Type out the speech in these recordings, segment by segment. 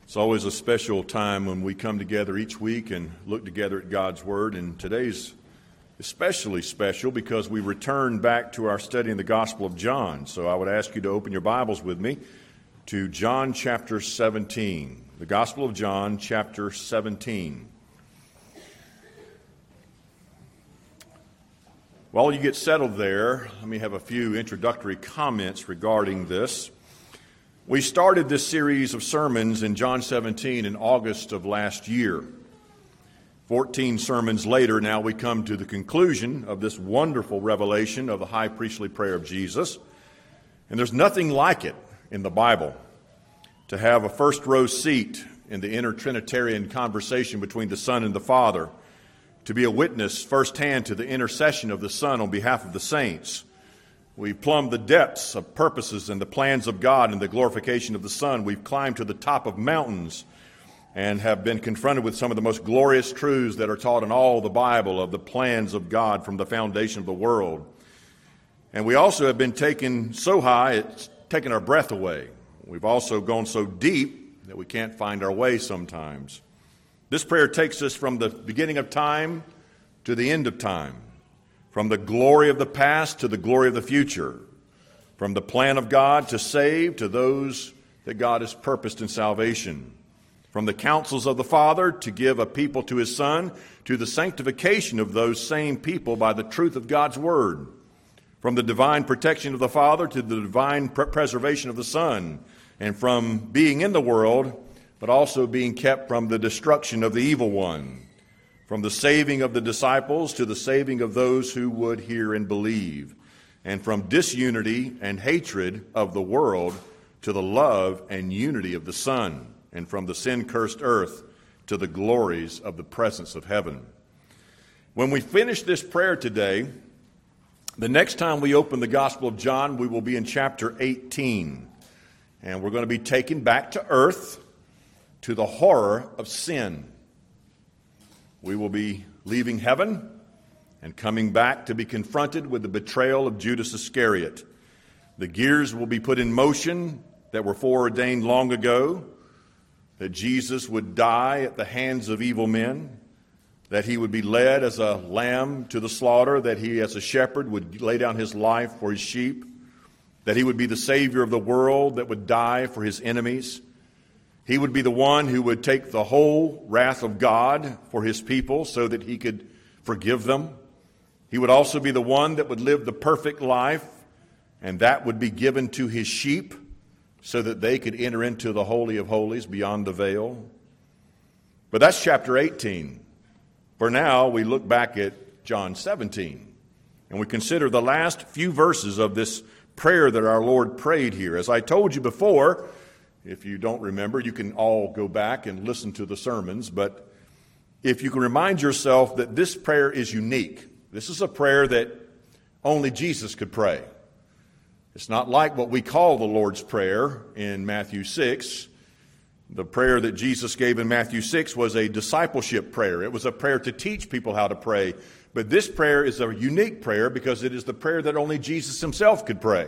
It's always a special time when we come together each week and look together at God's Word, and today's especially special because we return back to our study in the Gospel of John. So I would ask you to open your Bibles with me to John chapter 17, the Gospel of John chapter 17. While you get settled there, let me have a few introductory comments regarding this. We started this series of sermons in John 17 in August of last year. 14 sermons later, now we come to the conclusion of this wonderful revelation of the high priestly prayer of Jesus. And there's nothing like it in the Bible to have a first row seat in the inner Trinitarian conversation between the Son and the Father, to be a witness firsthand to the intercession of the Son on behalf of the saints. We've plumbed the depths of purposes and the plans of God and the glorification of the Son. We've climbed to the top of mountains and have been confronted with some of the most glorious truths that are taught in all the Bible of the plans of God from the foundation of the world. And we also have been taken so high, it's taken our breath away. We've also gone so deep that we can't find our way sometimes. This prayer takes us from the beginning of time to the end of time. From the glory of the past to the glory of the future. From the plan of God to save to those that God has purposed in salvation. From the counsels of the Father to give a people to His Son, to the sanctification of those same people by the truth of God's Word. From the divine protection of the Father to the divine preservation of the Son. And from being in the world, but also being kept from the destruction of the evil one. From the saving of the disciples to the saving of those who would hear and believe. And from disunity and hatred of the world to the love and unity of the Son. And from the sin-cursed earth to the glories of the presence of heaven. When we finish this prayer today, the next time we open the Gospel of John, we will be in chapter 18. And we're going to be taken back to earth to the horror of sin. We will be leaving heaven and coming back to be confronted with the betrayal of Judas Iscariot. The gears will be put in motion that were foreordained long ago, that Jesus would die at the hands of evil men, that he would be led as a lamb to the slaughter, that he as a shepherd would lay down his life for his sheep, that he would be the Savior of the world that would die for his enemies. He would be the one who would take the whole wrath of God for his people so that he could forgive them. He would also be the one that would live the perfect life, and that would be given to his sheep so that they could enter into the Holy of Holies beyond the veil. But that's chapter 18. For now, we look back at John 17, and we consider the last few verses of this prayer that our Lord prayed here. As I told you before, if you don't remember, you can all go back and listen to the sermons. But if you can remind yourself that this prayer is unique. This is a prayer that only Jesus could pray. It's not like what we call the Lord's Prayer in Matthew 6. The prayer that Jesus gave in Matthew 6 was a discipleship prayer. It was a prayer to teach people how to pray. But this prayer is a unique prayer because it is the prayer that only Jesus himself could pray.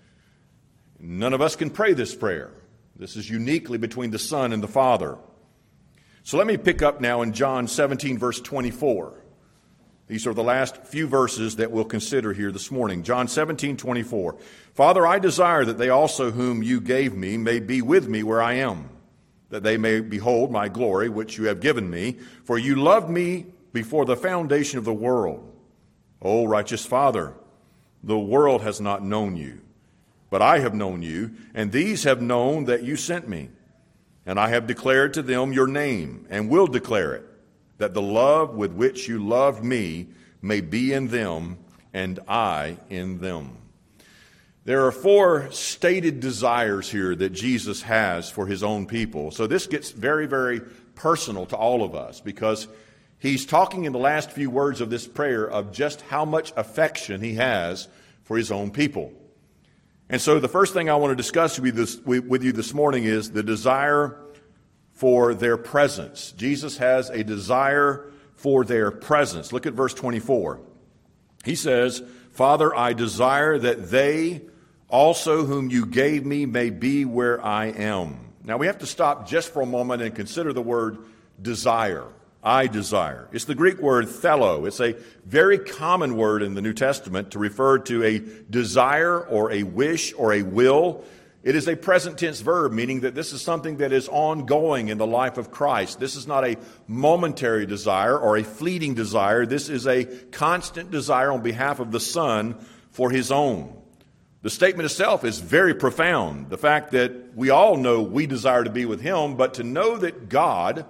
None of us can pray this prayer. This is uniquely between the Son and the Father. So let me pick up now in John 17, verse 24. These are the last few verses that we'll consider here this morning. John 17, 24. Father, I desire that they also whom you gave me may be with me where I am, that they may behold my glory, which you have given me. For you loved me before the foundation of the world. O righteous Father, the world has not known you. But I have known you, and these have known that you sent me. And I have declared to them your name, and will declare it, that the love with which you loved me may be in them, and I in them. There are 4 stated desires here that Jesus has for his own people. So this gets very, very personal to all of us, because he's talking in the last few words of this prayer of just how much affection he has for his own people. And so the first thing I want to discuss with you this morning is the desire for their presence. Jesus has a desire for their presence. Look at verse 24. He says, Father, I desire that they also whom you gave me may be where I am. Now we have to stop just for a moment and consider the word desire. I desire. It's the Greek word thelo. It's a very common word in the New Testament to refer to a desire or a wish or a will. It is a present tense verb, meaning that this is something that is ongoing in the life of Christ. This is not a momentary desire or a fleeting desire. This is a constant desire on behalf of the Son for His own. The statement itself is very profound. The fact that we all know we desire to be with Him, but to know that God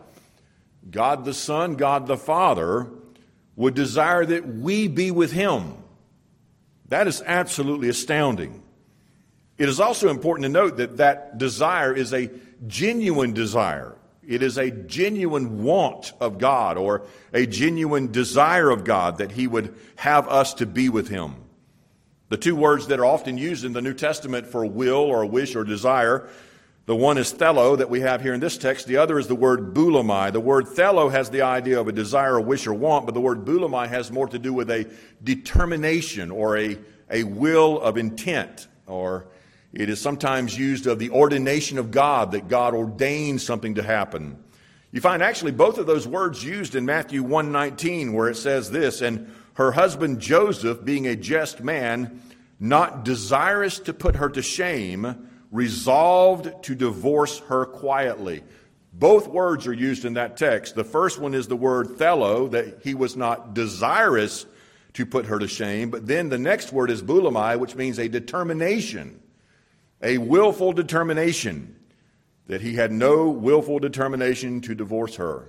the Son, God the Father, would desire that we be with Him. That is absolutely astounding. It is also important to note that that desire is a genuine desire. It is a genuine want of God or a genuine desire of God that He would have us to be with Him. The two words that are often used in the New Testament for will or wish or desire, the one is thelo that we have here in this text. The other is the word boulomai. The word thelo has the idea of a desire, a wish, or want, but the word boulomai has more to do with a determination or a will of intent, or it is sometimes used of the ordination of God, that God ordains something to happen. You find actually both of those words used in Matthew 1:19, where it says this, "And her husband Joseph, being a just man, not desirous to put her to shame, resolved to divorce her quietly." Both words are used in that text. The first one is the word thelo, that he was not desirous to put her to shame. But then the next word is boulomai, which means a determination, a willful determination, that he had no willful determination to divorce her.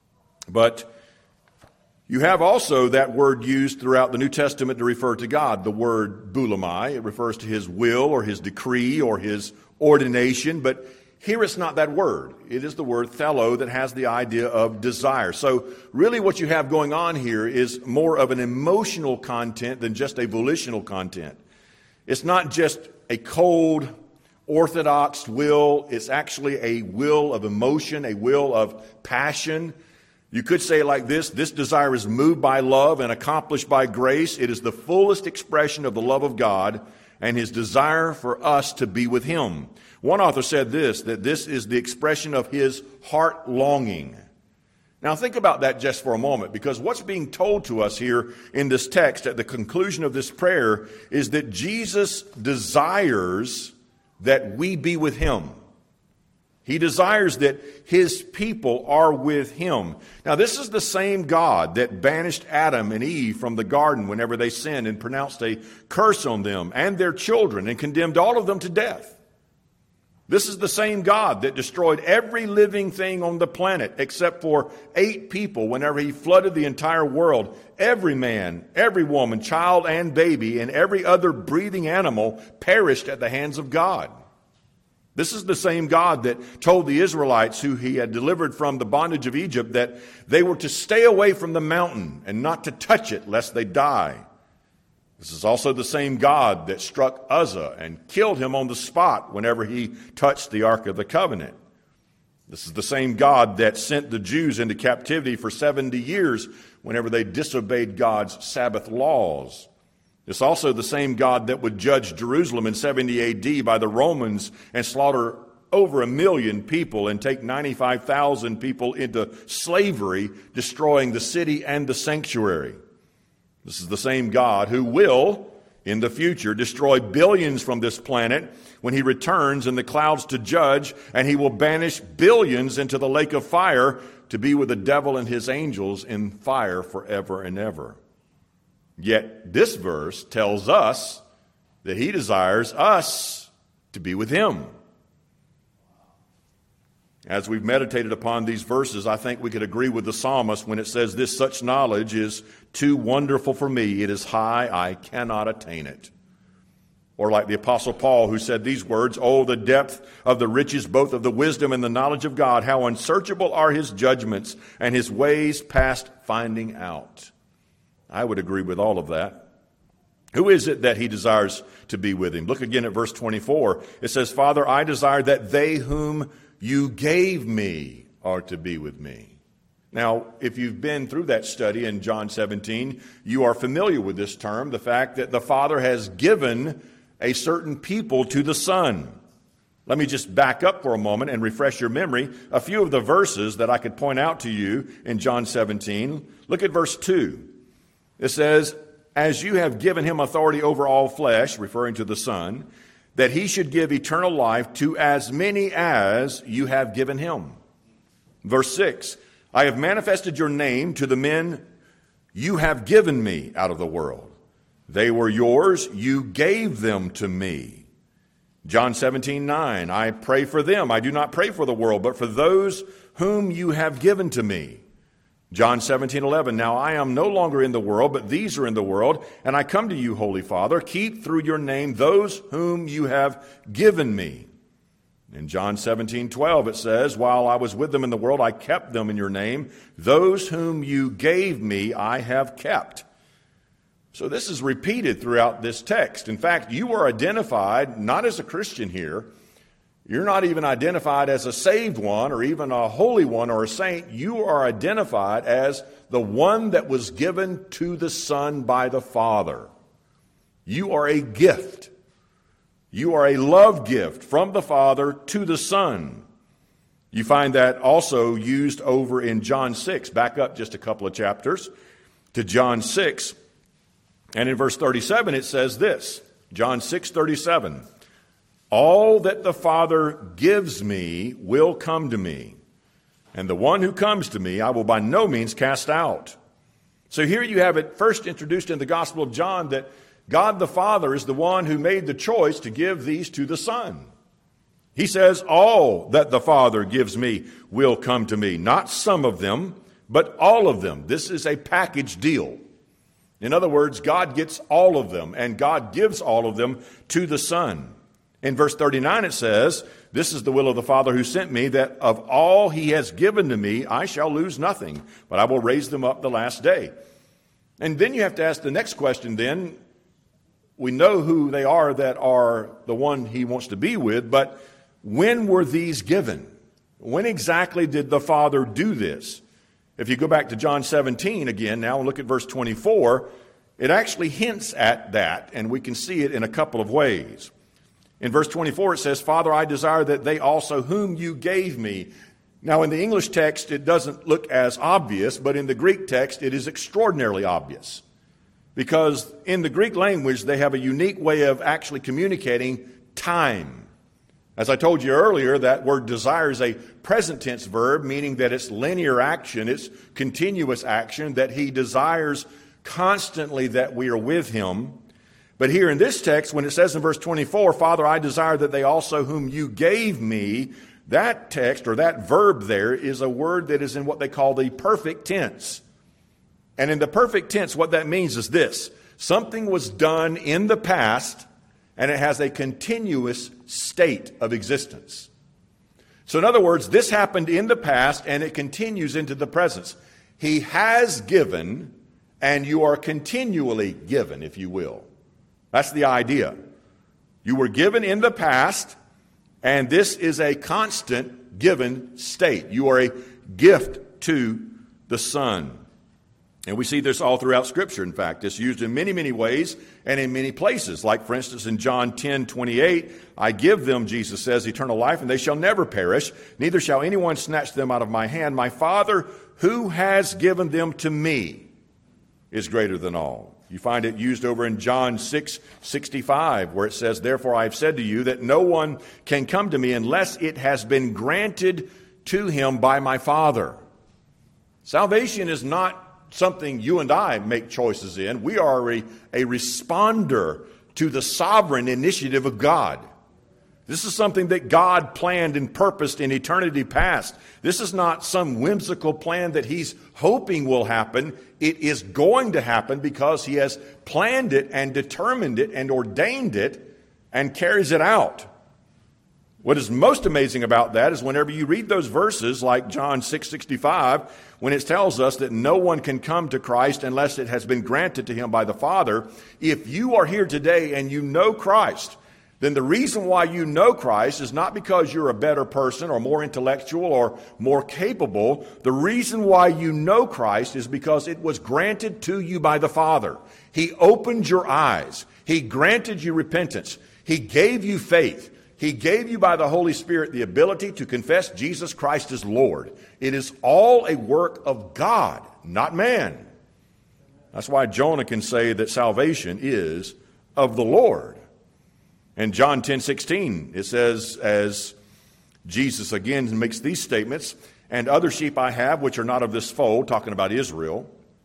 But you have also that word used throughout the New Testament to refer to God, the word boulomai. It refers to His will or His decree or His ordination, but here it's not that word. It is the word thelo that has the idea of desire. So really what you have going on here is more of an emotional content than just a volitional content. It's not just a cold, orthodox will. It's actually a will of emotion, a will of passion. You could say it like this: this desire is moved by love and accomplished by grace. It is the fullest expression of the love of God and His desire for us to be with Him. One author said this, that this is the expression of His heart longing. Now think about that just for a moment, because what's being told to us here in this text at the conclusion of this prayer is that Jesus desires that we be with Him. He desires that His people are with Him. Now, this is the same God that banished Adam and Eve from the garden whenever they sinned and pronounced a curse on them and their children and condemned all of them to death. This is the same God that destroyed every living thing on the planet except for 8 people whenever He flooded the entire world. Every man, every woman, child and baby, and every other breathing animal perished at the hands of God. This is the same God that told the Israelites, who He had delivered from the bondage of Egypt, that they were to stay away from the mountain and not to touch it lest they die. This is also the same God that struck Uzzah and killed him on the spot whenever he touched the Ark of the Covenant. This is the same God that sent the Jews into captivity for 70 years whenever they disobeyed God's Sabbath laws. It's also the same God that would judge Jerusalem in 70 AD by the Romans and slaughter over 1 million people and take 95,000 people into slavery, destroying the city and the sanctuary. This is the same God who will, in the future, destroy billions from this planet when He returns in the clouds to judge, and He will banish billions into the lake of fire to be with the devil and his angels in fire forever and ever. Yet this verse tells us that He desires us to be with Him. As we've meditated upon these verses, I think we could agree with the psalmist when it says, "This such knowledge is too wonderful for me. It is high, I cannot attain it." Or like the Apostle Paul, who said these words, "Oh, the depth of the riches both of the wisdom and the knowledge of God, how unsearchable are His judgments and His ways past finding out." I would agree with all of that. Who is it that He desires to be with Him? Look again at verse 24. It says, "Father, I desire that they whom You gave Me are to be with Me." Now, if you've been through that study in John 17, you are familiar with this term, the fact that the Father has given a certain people to the Son. Let me just back up for a moment and refresh your memory. A few of the verses that I could point out to you in John 17. Look at verse 2. It says, as you have given him authority over all flesh, referring to the Son, that he should give eternal life to as many as you have given him. Verse 6, I have manifested your name to the men you have given me out of the world. They were yours, you gave them to me. John 17:9, I pray for them. I do not pray for the world, but for those whom you have given to me. John 17:11, now I am no longer in the world, but these are in the world, and I come to you, Holy Father. Keep through your name those whom you have given me. In John 17:12 it says, while I was with them in the world, I kept them in your name. Those whom you gave me, I have kept. So this is repeated throughout this text. In fact, you are identified not as a Christian here. You're not even identified as a saved one or even a holy one or a saint. You are identified as the one that was given to the Son by the Father. You are a gift. You are a love gift from the Father to the Son. You find that also used over in John 6. Back up just a couple of chapters to John 6. And in verse 37 it says this, John 6:37. All that the Father gives me will come to me, and the one who comes to me I will by no means cast out. So here you have it first introduced in the Gospel of John that God the Father is the one who made the choice to give these to the Son. He says, all that the Father gives me will come to me. Not some of them, but all of them. This is a package deal. In other words, God gets all of them, and God gives all of them to the Son. In verse 39 it says, this is the will of the Father who sent me, that of all he has given to me, I shall lose nothing, but I will raise them up the last day. And then you have to ask the next question then. We know who they are that are the one he wants to be with, but when were these given? When exactly did the Father do this? If you go back to John 17 again now and look at verse 24, it actually hints at that, and we can see it in a couple of ways. In verse 24 it says, Father, I desire that they also whom you gave me. Now in the English text it doesn't look as obvious, but in the Greek text it is extraordinarily obvious. Because in the Greek language, they have a unique way of actually communicating time. As I told you earlier, that word desire is a present tense verb, meaning that it's linear action, it's continuous action, that he desires constantly that we are with him. But here in this text, when it says in verse 24, Father, I desire that they also whom you gave me, that text or that verb there is a word that is in what they call the perfect tense. And in the perfect tense, what that means is this. Something was done in the past, and it has a continuous state of existence. So in other words, this happened in the past, and it continues into the present. He has given, and you are continually given, if you will. That's the idea. You were given in the past, and this is a constant given state. You are a gift to the Son. And we see this all throughout Scripture, in fact. It's used in many, many ways and in many places. Like, for instance, in John 10:28, I give them, Jesus says, eternal life, and they shall never perish, neither shall anyone snatch them out of my hand. My Father, who has given them to me, is greater than all. You find it used over in John 6:65, where it says, therefore I have said to you that no one can come to me unless it has been granted to him by my Father. Salvation is not something you and I make choices in. We are a responder to the sovereign initiative of God. This is something that God planned and purposed in eternity past. This is not some whimsical plan that he's hoping will happen. It is going to happen because he has planned it and determined it and ordained it and carries it out. What is most amazing about that is whenever you read those verses like John 6:65, when it tells us that no one can come to Christ unless it has been granted to him by the Father, if you are here today and you know Christ, then the reason why you know Christ is not because you're a better person or more intellectual or more capable. The reason why you know Christ is because it was granted to you by the Father. He opened your eyes. He granted you repentance. He gave you faith. He gave you by the Holy Spirit the ability to confess Jesus Christ as Lord. It is all a work of God, not man. That's why Jonah can say that salvation is of the Lord. In John 10:16, it says, as Jesus again makes these statements, and other sheep I have which are not of this fold, talking about Israel,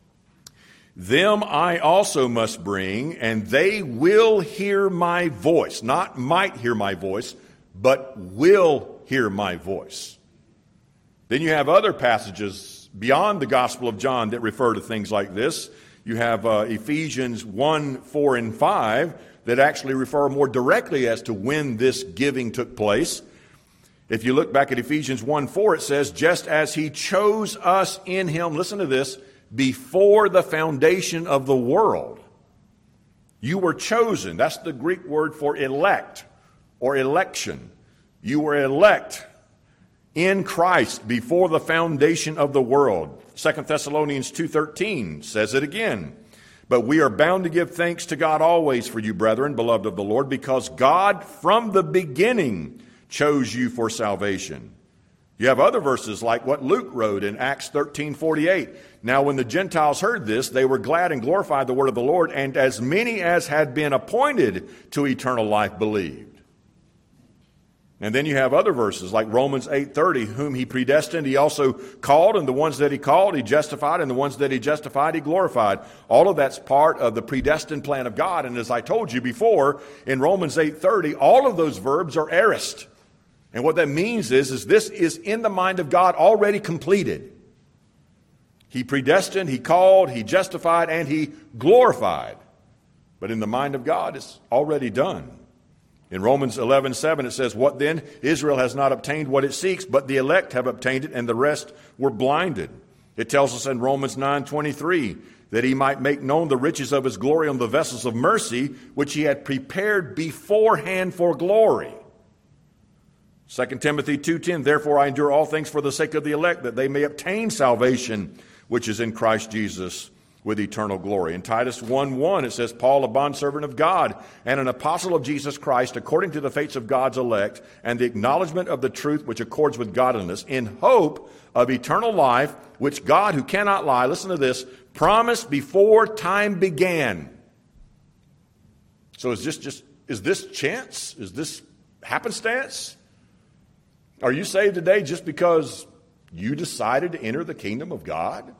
them I also must bring, and they will hear my voice. Not might hear my voice, but will hear my voice. Then you have other passages beyond the Gospel of John that refer to things like this. You have Ephesians 1, 4, and 5 that actually refer more directly as to when this giving took place. If you look back at Ephesians 1, 4, it says, just as he chose us in him, listen to this, before the foundation of the world. You were chosen. That's the Greek word for elect or election. You were elect in Christ before the foundation of the world. 2 Thessalonians 2:13 says it again. But we are bound to give thanks to God always for you, brethren, beloved of the Lord, because God from the beginning chose you for salvation. You have other verses like what Luke wrote in Acts 13:48. Now when the Gentiles heard this, they were glad and glorified the word of the Lord, and as many as had been appointed to eternal life believed. And then you have other verses like Romans 8:30, whom he predestined, he also called, and the ones that he called, he justified, and the ones that he justified, he glorified. All of that's part of the predestined plan of God. And as I told you before, in Romans 8:30, all of those verbs are aorist. And what that means is this is in the mind of God already completed. He predestined, he called, he justified, and he glorified. But in the mind of God, it's already done. In Romans 11:7, it says, what then? Israel has not obtained what it seeks, but the elect have obtained it, and the rest were blinded. It tells us in Romans 9:23 that he might make known the riches of his glory on the vessels of mercy, which he had prepared beforehand for glory. 2 Timothy 2:10, therefore I endure all things for the sake of the elect, that they may obtain salvation, which is in Christ Jesus, with eternal glory. In Titus 1:1, it says, Paul, a bondservant of God and an apostle of Jesus Christ, according to the fates of God's elect, and the acknowledgement of the truth which accords with godliness, in hope of eternal life, which God, who cannot lie, listen to this, promised before time began. So is this chance? Is this happenstance? Are you saved today just because you decided to enter the kingdom of God?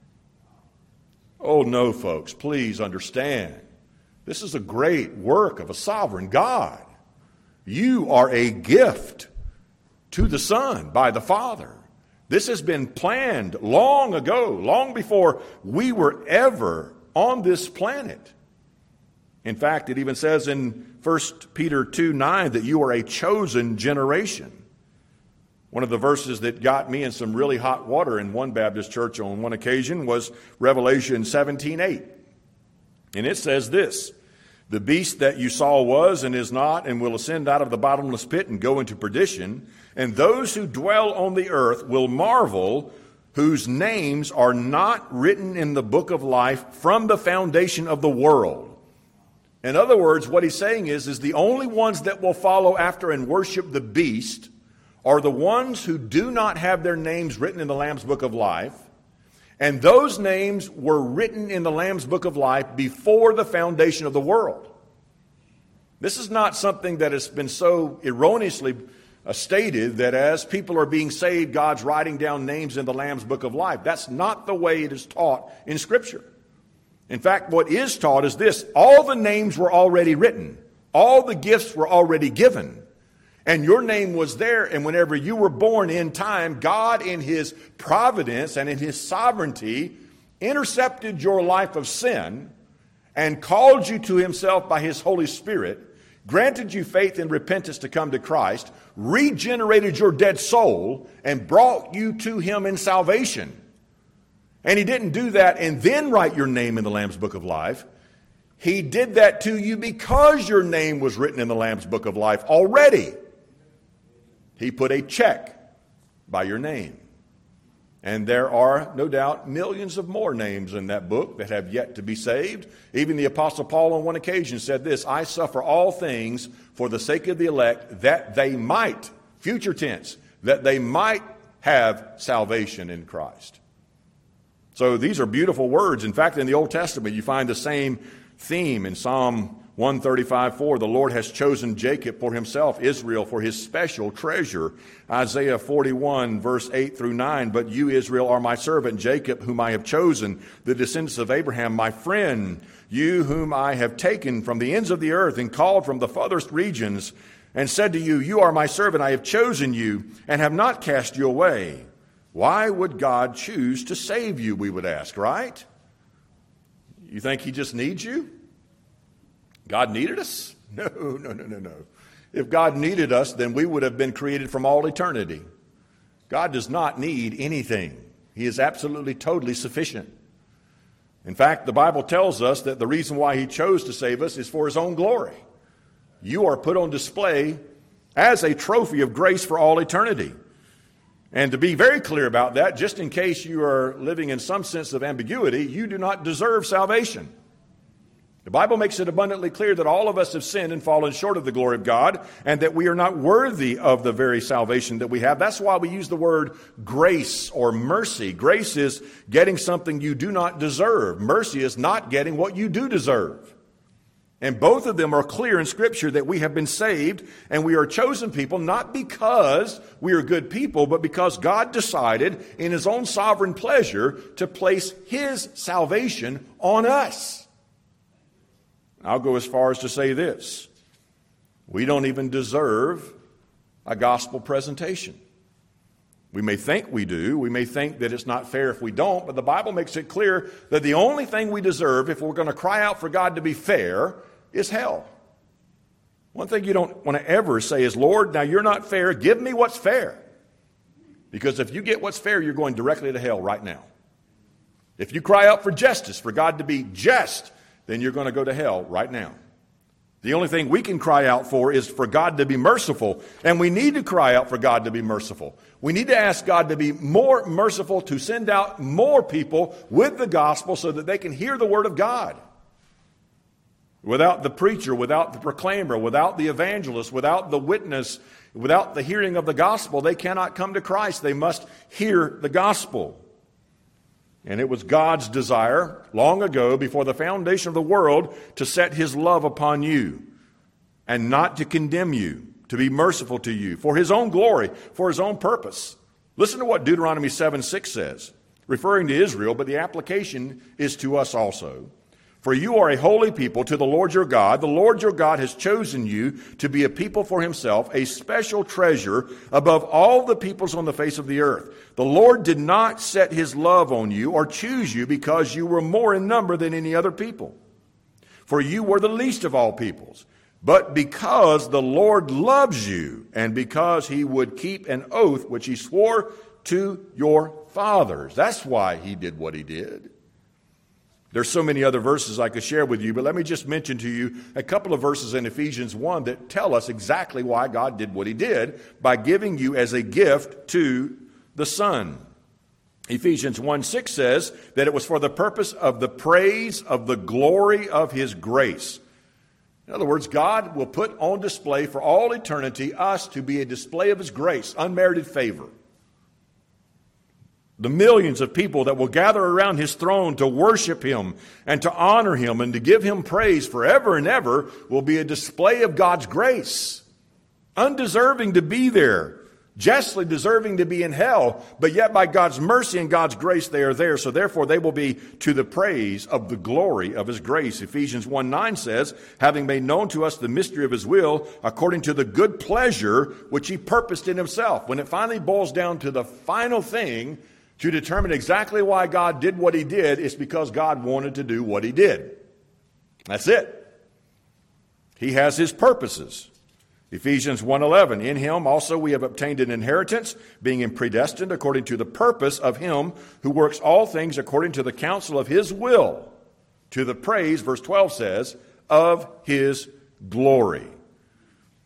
Oh, no, folks, please understand. This is a great work of a sovereign God. You are a gift to the Son by the Father. This has been planned long ago, long before we were ever on this planet. In fact, it even says in 1 Peter 2:9 that you are a chosen generation. One of the verses that got me in some really hot water in one Baptist church on one occasion was Revelation 17:8. And it says this, the beast that you saw was and is not and will ascend out of the bottomless pit and go into perdition. And those who dwell on the earth will marvel, whose names are not written in the book of life from the foundation of the world. In other words, what he's saying is the only ones that will follow after and worship the beast are the ones who do not have their names written in the Lamb's Book of Life. And those names were written in the Lamb's Book of Life before the foundation of the world. This is not something that has been so erroneously stated that as people are being saved, God's writing down names in the Lamb's Book of Life. That's not the way it is taught in Scripture. In fact, what is taught is this. All the names were already written. All the gifts were already given. And your name was there, and whenever you were born in time, God in His providence and in His sovereignty intercepted your life of sin and called you to Himself by His Holy Spirit, granted you faith and repentance to come to Christ, regenerated your dead soul, and brought you to Him in salvation. And He didn't do that and then write your name in the Lamb's Book of Life. He did that to you because your name was written in the Lamb's Book of Life already. He put a check by your name. And there are, no doubt, millions of more names in that book that have yet to be saved. Even the Apostle Paul on one occasion said this, I suffer all things for the sake of the elect, that they might, future tense, that they might have salvation in Christ. So these are beautiful words. In fact, in the Old Testament, you find the same theme in Psalm 135:4. The Lord has chosen Jacob for himself, Israel for his special treasure. Isaiah 41, verse 8 through 9. But you, Israel, are my servant, Jacob, whom I have chosen, the descendants of Abraham, my friend, you whom I have taken from the ends of the earth and called from the farthest regions, and said to you, you are my servant, I have chosen you, and have not cast you away. Why would God choose to save you, we would ask, right? You think he just needs you? God needed us? No. If God needed us, then we would have been created from all eternity. God does not need anything. He is absolutely, totally sufficient. In fact, the Bible tells us that the reason why he chose to save us is for his own glory. You are put on display as a trophy of grace for all eternity. And to be very clear about that, just in case you are living in some sense of ambiguity, you do not deserve salvation. The Bible makes it abundantly clear that all of us have sinned and fallen short of the glory of God, and that we are not worthy of the very salvation that we have. That's why we use the word grace or mercy. Grace is getting something you do not deserve. Mercy is not getting what you do deserve. And both of them are clear in Scripture that we have been saved and we are chosen people not because we are good people, but because God decided in his own sovereign pleasure to place his salvation on us. I'll go as far as to say this. We don't even deserve a gospel presentation. We may think we do. We may think that it's not fair if we don't, but the Bible makes it clear that the only thing we deserve if we're going to cry out for God to be fair is hell. One thing you don't want to ever say is, Lord, now you're not fair. Give me what's fair. Because if you get what's fair, you're going directly to hell right now. If you cry out for justice, for God to be just, then you're going to go to hell right now. The only thing we can cry out for is for God to be merciful. And we need to cry out for God to be merciful. We need to ask God to be more merciful, to send out more people with the gospel so that they can hear the word of God. Without the preacher, without the proclaimer, without the evangelist, without the witness, without the hearing of the gospel, they cannot come to Christ. They must hear the gospel. And it was God's desire long ago, before the foundation of the world, to set his love upon you and not to condemn you, to be merciful to you for his own glory, for his own purpose. Listen to what Deuteronomy 7:6 says, referring to Israel, but the application is to us also. For you are a holy people to the Lord your God. The Lord your God has chosen you to be a people for himself, a special treasure above all the peoples on the face of the earth. The Lord did not set his love on you or choose you because you were more in number than any other people. For you were the least of all peoples. But because the Lord loves you and because he would keep an oath which he swore to your fathers. That's why he did what he did. There's so many other verses I could share with you, but let me just mention to you a couple of verses in Ephesians 1 that tell us exactly why God did what he did by giving you as a gift to the Son. Ephesians 1:6 says that it was for the purpose of the praise of the glory of his grace. In other words, God will put on display for all eternity us to be a display of his grace, unmerited favor. The millions of people that will gather around his throne to worship him and to honor him and to give him praise forever and ever will be a display of God's grace. Undeserving to be there, justly deserving to be in hell, but yet by God's mercy and God's grace they are there. So therefore they will be to the praise of the glory of his grace. Ephesians 1:9 says, having made known to us the mystery of his will, according to the good pleasure which he purposed in himself. When it finally boils down to the final thing, to determine exactly why God did what he did, it's because God wanted to do what he did. That's it. He has his purposes. Ephesians 1:11, in him also we have obtained an inheritance, being predestined according to the purpose of him who works all things according to the counsel of his will, to the praise, verse 12 says, of his glory.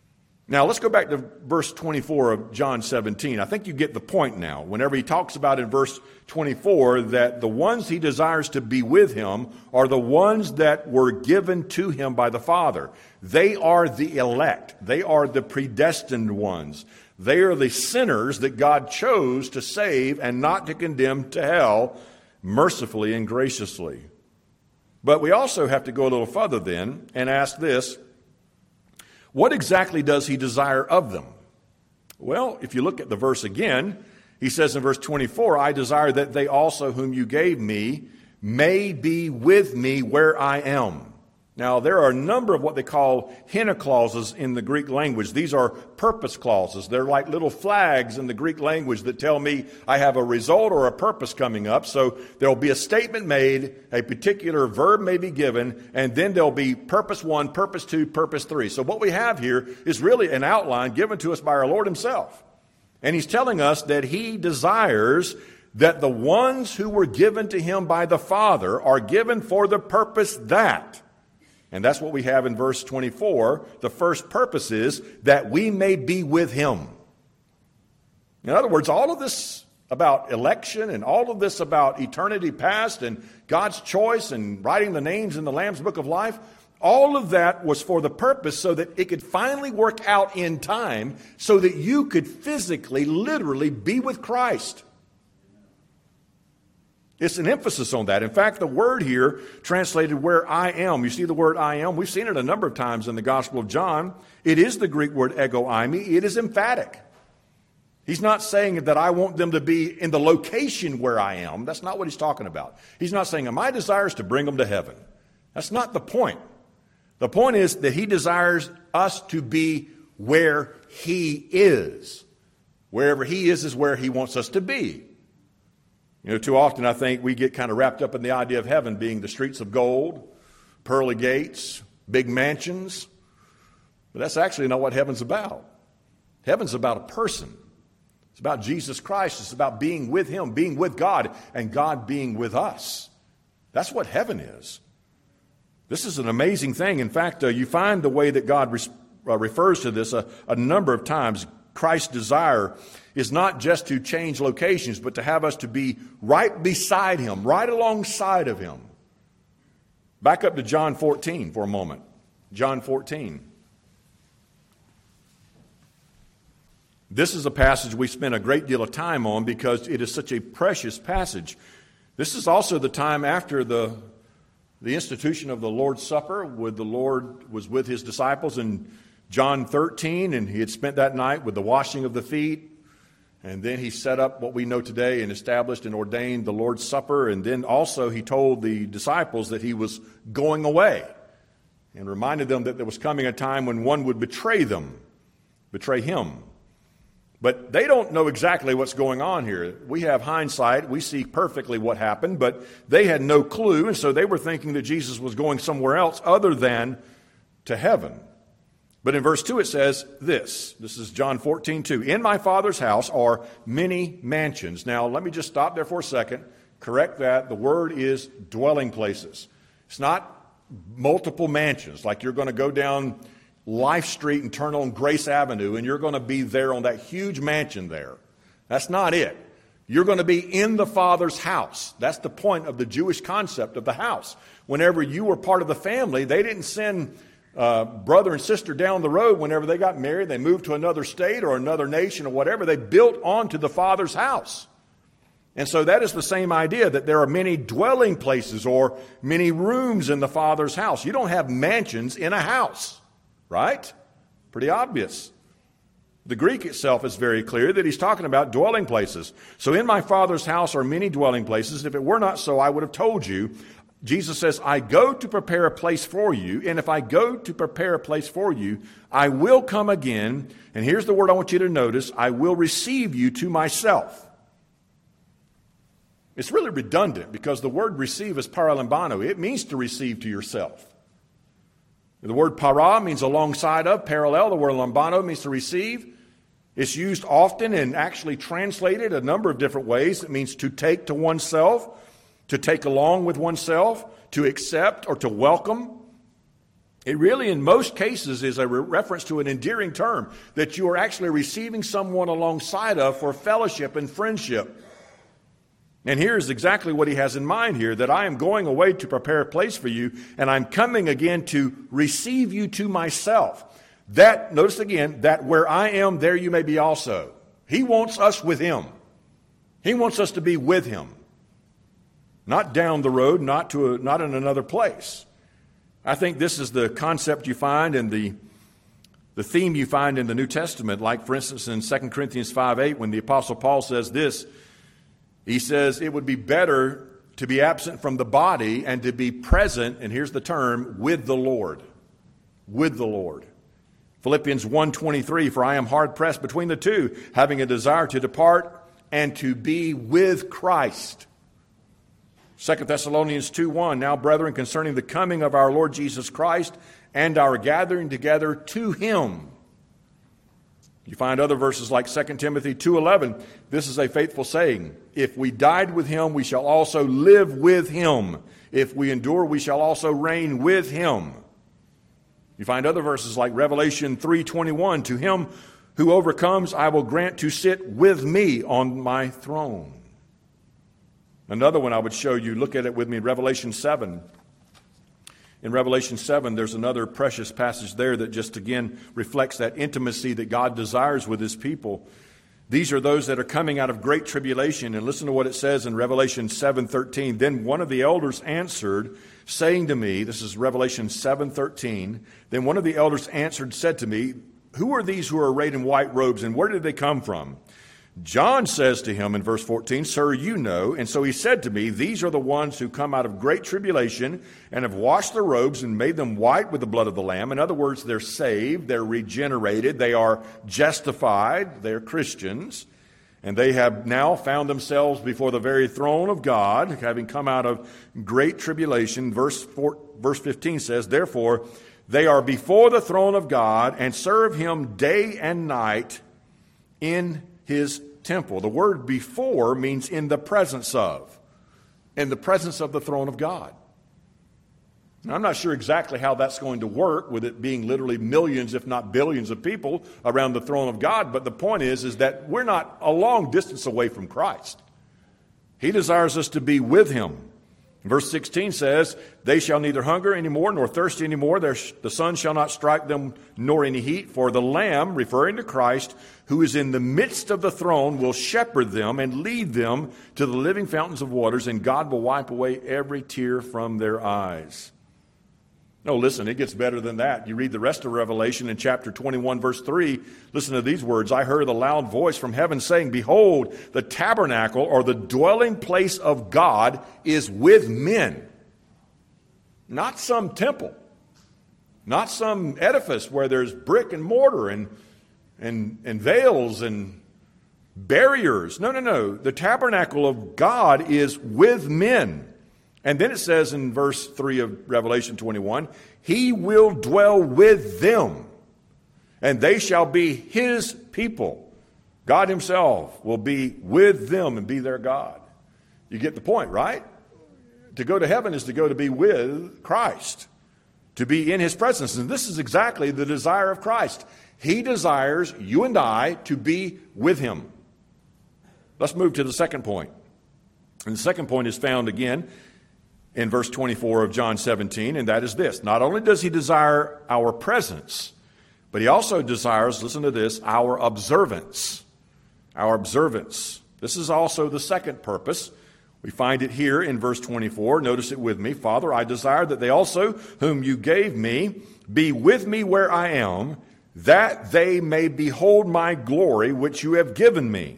Now, let's go back to verse 24 of John 17. I think you get the point now. Whenever he talks about in verse 24 that the ones he desires to be with him are the ones that were given to him by the Father. They are the elect. They are the predestined ones. They are the sinners that God chose to save and not to condemn to hell mercifully and graciously. But we also have to go a little further then and ask this: what exactly does he desire of them? Well, if you look at the verse again, he says in verse 24, I desire that they also whom you gave me may be with me where I am. Now, there are a number of what they call hina clauses in the Greek language. These are purpose clauses. They're like little flags in the Greek language that tell me I have a result or a purpose coming up. So there'll be a statement made, a particular verb may be given, and then there'll be purpose 1, purpose 2, purpose 3. So what we have here is really an outline given to us by our Lord himself. And he's telling us that he desires that the ones who were given to him by the Father are given for the purpose that. And that's what we have in verse 24. The first purpose is that we may be with him. In other words, all of this about election and all of this about eternity past and God's choice and writing the names in the Lamb's Book of Life, all of that was for the purpose so that it could finally work out in time so that you could physically, literally be with Christ. It's an emphasis on that. In fact, the word here translated where I am. You see the word I am? We've seen it a number of times in the Gospel of John. It is the Greek word ego eimi. It is emphatic. He's not saying that I want them to be in the location where I am. That's not what he's talking about. He's not saying, my desire is to bring them to heaven. That's not the point. The point is that he desires us to be where he is. Wherever he is where he wants us to be. You know, too often I think we get kind of wrapped up in the idea of heaven being the streets of gold, pearly gates, big mansions. But that's actually not what heaven's about. Heaven's about a person. It's about Jesus Christ. It's about being with him, being with God, and God being with us. That's what heaven is. This is an amazing thing. In fact, you find the way that God refers to this a number of times. Christ's desire is not just to change locations, but to have us to be right beside him, right alongside of him. Back up to John 14 for a moment. John 14. This is a passage we spent a great deal of time on because it is such a precious passage. This is also the time after the institution of the Lord's Supper, where the Lord was with his disciples in John 13, and he had spent that night with the washing of the feet. And then he set up what we know today and established and ordained the Lord's Supper. And then also he told the disciples that he was going away and reminded them that there was coming a time when one would betray them, betray him. But they don't know exactly what's going on here. We have hindsight. We see perfectly what happened, but they had no clue. And so they were thinking that Jesus was going somewhere else other than to heaven. But in verse 2 it says this. This is John 14:2. In my Father's house are many mansions. Now let me just stop there for a second. Correct that. The word is dwelling places. It's not multiple mansions, like you're going to go down Life Street and turn on Grace Avenue and you're going to be there on that huge mansion there. That's not it. You're going to be in the Father's house. That's the point of the Jewish concept of the house. Whenever you were part of the family, they didn't send brother and sister down the road whenever they got married. They moved to another state or another nation or whatever. They built onto the Father's house. And so that is the same idea, that there are many dwelling places or many rooms in the Father's house. You don't have mansions in a house, right? Pretty obvious. The Greek itself is very clear that he's talking about dwelling places. So in my Father's house are many dwelling places. If it were not so, I would have told you. Jesus says, I go to prepare a place for you, and if I go to prepare a place for you, I will come again, and here's the word I want you to notice, I will receive you to myself. It's really redundant because the word receive is paralambano. It means to receive to yourself. The word para means alongside of, parallel. The word lambano means to receive. It's used often and actually translated a number of different ways. It means to take to oneself, to take along with oneself, to accept or to welcome. It really, in most cases, is a reference to an endearing term that you are actually receiving someone alongside of for fellowship and friendship. And here's exactly what he has in mind here, that I am going away to prepare a place for you, and I'm coming again to receive you to myself. That, notice again, that where I am, there you may be also. He wants us with him. He wants us to be with him. Not down the road, not in another place. I think this is the concept you find in the theme you find in the New Testament, like, for instance, in 2 Corinthians 5:8, when the Apostle Paul says this, he says, it would be better to be absent from the body and to be present, and here's the term, with the Lord. With the Lord. Philippians 1:23, for I am hard pressed between the two, having a desire to depart and to be with Christ. 2 Thessalonians 2:1, now brethren, concerning the coming of our Lord Jesus Christ and our gathering together to him. You find other verses like 2 Timothy 2:11. This is a faithful saying. If we died with him, we shall also live with him. If we endure, we shall also reign with him. You find other verses like Revelation 3:21. To him who overcomes, I will grant to sit with me on my throne. Another one I would show you, look at it with me, Revelation 7. In Revelation 7, there's another precious passage there that just again reflects that intimacy that God desires with his people. These are those that are coming out of great tribulation. And listen to what it says in Revelation 7:13. Then one of the elders answered, saying to me, this is Revelation 7:13. Then one of the elders answered, said to me, who are these who are arrayed in white robes, and where did they come from? John says to him in verse 14, sir, you know. And so he said to me, these are the ones who come out of great tribulation and have washed their robes and made them white with the blood of the Lamb. In other words, they're saved, they're regenerated, they are justified, they're Christians. And they have now found themselves before the very throne of God, having come out of great tribulation. Verse 15 says, therefore, they are before the throne of God and serve him day and night in his temple. The word before means in the presence of the throne of God. Now, I'm not sure exactly how that's going to work with it being literally millions, if not billions of people around the throne of God. But the point is that we're not a long distance away from Christ. He desires us to be with him. Verse 16 says, they shall neither hunger anymore nor thirst anymore. The sun shall not strike them nor any heat. For the Lamb, referring to Christ, who is in the midst of the throne, will shepherd them and lead them to the living fountains of waters, and God will wipe away every tear from their eyes. No, listen, it gets better than that. You read the rest of Revelation in chapter 21, verse 3. Listen to these words. I heard a loud voice from heaven saying, behold, the tabernacle, or the dwelling place of God, is with men. Not some temple. Not some edifice where there's brick and mortar and veils and barriers. No. The tabernacle of God is with men. And then it says in verse 3 of Revelation 21, he will dwell with them, and they shall be his people. God himself will be with them and be their God. You get the point, right? To go to heaven is to go to be with Christ, to be in his presence. And this is exactly the desire of Christ. He desires you and I to be with him. Let's move to the second point. And the second point is found again in verse 24 of John 17, and that is this. Not only does he desire our presence, but he also desires, listen to this, our observance. Our observance. This is also the second purpose. We find it here in verse 24. Notice it with me. Father, I desire that they also, whom you gave me, be with me where I am, that they may behold my glory which you have given me.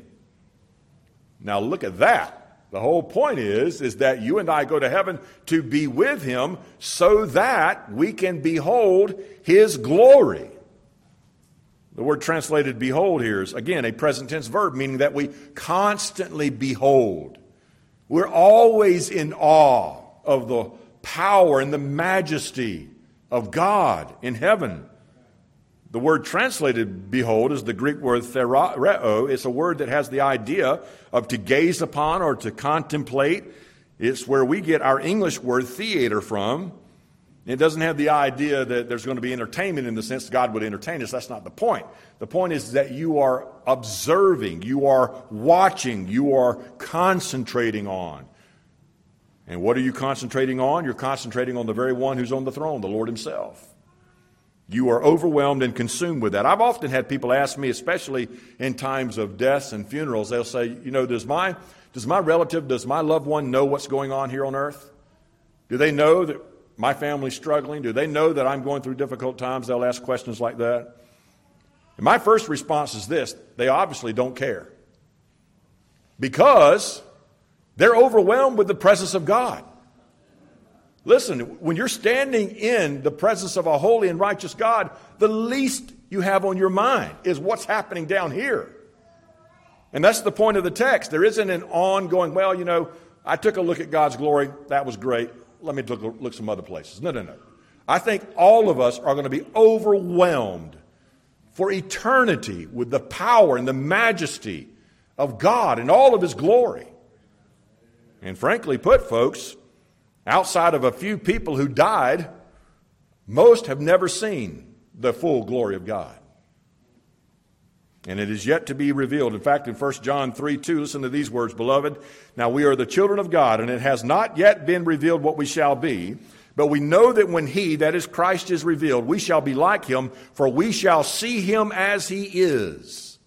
Now look at that. The whole point is that you and I go to heaven to be with him so that we can behold his glory. The word translated behold here is, again, a present tense verb, meaning that we constantly behold. We're always in awe of the power and the majesty of God in heaven. The word translated behold is the Greek word thereo. It's a word that has the idea of to gaze upon or to contemplate. It's where we get our English word theater from. It doesn't have the idea that there's going to be entertainment in the sense that God would entertain us. That's not the point. The point is that you are observing, you are watching, you are concentrating on. And what are you concentrating on? You're concentrating on the very one who's on the throne, the Lord himself. You are overwhelmed and consumed with that. I've often had people ask me, especially in times of deaths and funerals, they'll say, does my relative, does my loved one know what's going on here on earth? Do they know that my family's struggling? Do they know that I'm going through difficult times? They'll ask questions like that. And my first response is this: they obviously don't care. Because they're overwhelmed with the presence of God. Listen, when you're standing in the presence of a holy and righteous God, the least you have on your mind is what's happening down here. And that's the point of the text. There isn't an ongoing, I took a look at God's glory. That was great. Let me look some other places. No. I think all of us are going to be overwhelmed for eternity with the power and the majesty of God and all of his glory. And frankly put, folks, outside of a few people who died, most have never seen the full glory of God. And it is yet to be revealed. In fact, in 1 John 3:2, listen to these words, beloved. Now we are the children of God, and it has not yet been revealed what we shall be. But we know that when he, that is Christ, is revealed, we shall be like him, for we shall see him as he is.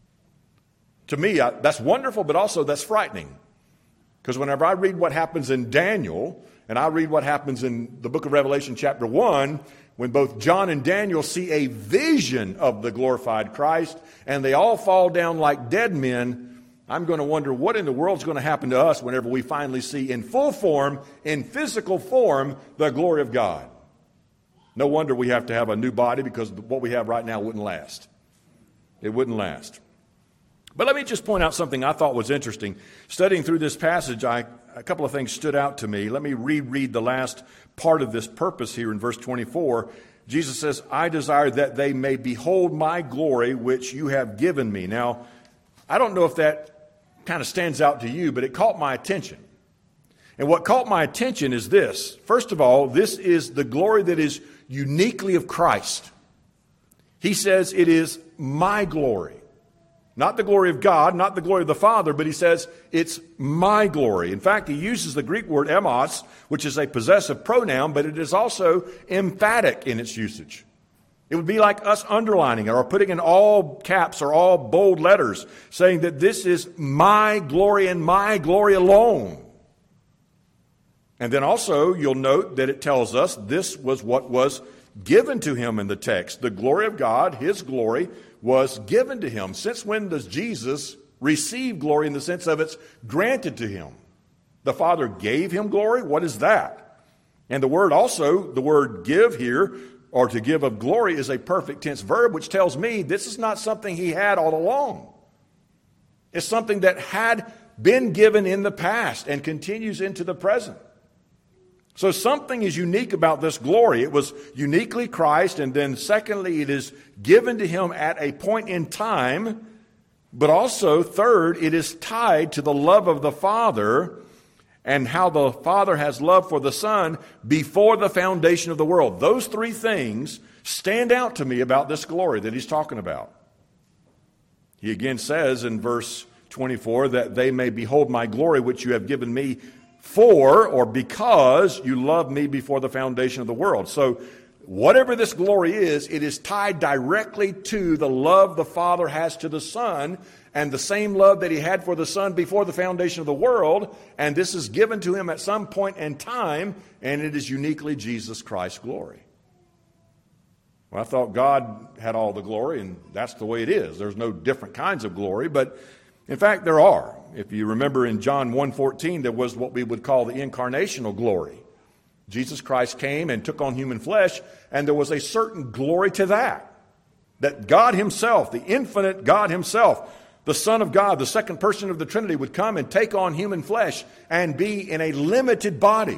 To me, that's wonderful, but also that's frightening. Because whenever I read what happens in Daniel, and I read what happens in the book of Revelation chapter 1, when both John and Daniel see a vision of the glorified Christ, and they all fall down like dead men, I'm going to wonder what in the world is going to happen to us whenever we finally see in full form, in physical form, the glory of God. No wonder we have to have a new body, because what we have right now wouldn't last. It wouldn't last. But let me just point out something I thought was interesting. Studying through this passage, a couple of things stood out to me. Let me reread the last part of this purpose here in verse 24. Jesus says, I desire that they may behold my glory, which you have given me. Now, I don't know if that kind of stands out to you, but it caught my attention. And what caught my attention is this. First of all, this is the glory that is uniquely of Christ. He says it is my glory. Not the glory of God, not the glory of the Father, but he says it's my glory. In fact, he uses the Greek word emos, which is a possessive pronoun, but it is also emphatic in its usage. It would be like us underlining it or putting in all caps or all bold letters, saying that this is my glory and my glory alone. And then also you'll note that it tells us this was what was given to him in the text. The glory of God, his glory, was given to him. Since when does Jesus receive glory in the sense of it's granted to him? The Father gave him glory? What is that? And the word give here, or to give of glory, is a perfect tense verb, which tells me this is not something he had all along. It's something that had been given in the past and continues into the present. So something is unique about this glory. It was uniquely Christ, and then secondly, it is given to him at a point in time, but also, third, it is tied to the love of the Father and how the Father has love for the Son before the foundation of the world. Those three things stand out to me about this glory that he's talking about. He again says in verse 24 that they may behold my glory which you have given me for, or because you loved me before the foundation of the world. So whatever this glory is, it is tied directly to the love the Father has to the Son, and the same love that he had for the Son before the foundation of the world, and this is given to him at some point in time, and it is uniquely Jesus Christ's glory. Well, I thought God had all the glory, and that's the way it is. There's no different kinds of glory, but in fact there are. If you remember in John 1:14, there was what we would call the incarnational glory. Jesus Christ came and took on human flesh, and there was a certain glory to that. That God himself, the infinite God himself, the Son of God, the second person of the Trinity, would come and take on human flesh and be in a limited body.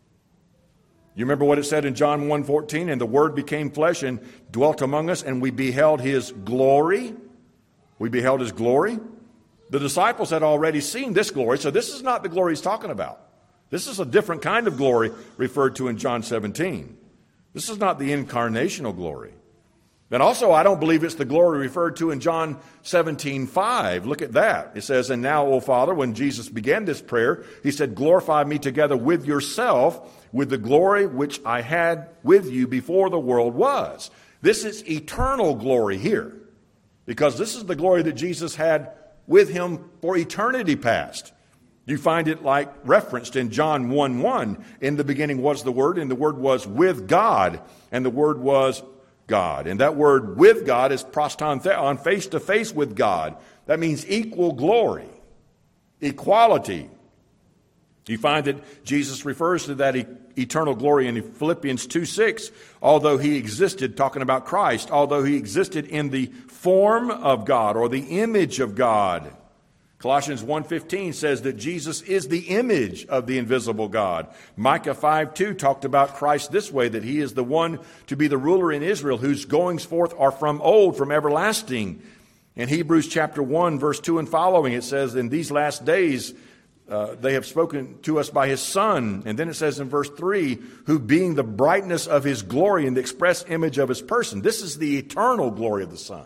You remember what it said in John 1:14, and the Word became flesh and dwelt among us, and we beheld his glory. We beheld his glory. The disciples had already seen this glory, so this is not the glory he's talking about. This is a different kind of glory referred to in John 17. This is not the incarnational glory. And also, I don't believe it's the glory referred to in John 17:5. Look at that. It says, "And now, O Father," when Jesus began this prayer, he said, "Glorify me together with yourself, with the glory which I had with you before the world was." This is eternal glory here, because this is the glory that Jesus had with him for eternity past. You find it like referenced in John 1:1. "In the beginning was the Word, and the Word was with God, and the Word was God." And that word "with God" is proston, on face to face with God. That means equal glory, equality. You find that Jesus refers to that eternal glory in Philippians 2:6. Although he existed, talking about Christ, although he existed in the form of God or the image of God. Colossians 1:15 says that Jesus is the image of the invisible God. Micah 5:2 talked about Christ this way, that he is the one to be the ruler in Israel, whose goings forth are from old, from everlasting. In Hebrews chapter 1, verse 2 and following, it says, "In these last days they have spoken to us by his Son." And then it says in verse 3, "Who being the brightness of his glory and the express image of his person." This is the eternal glory of the Son.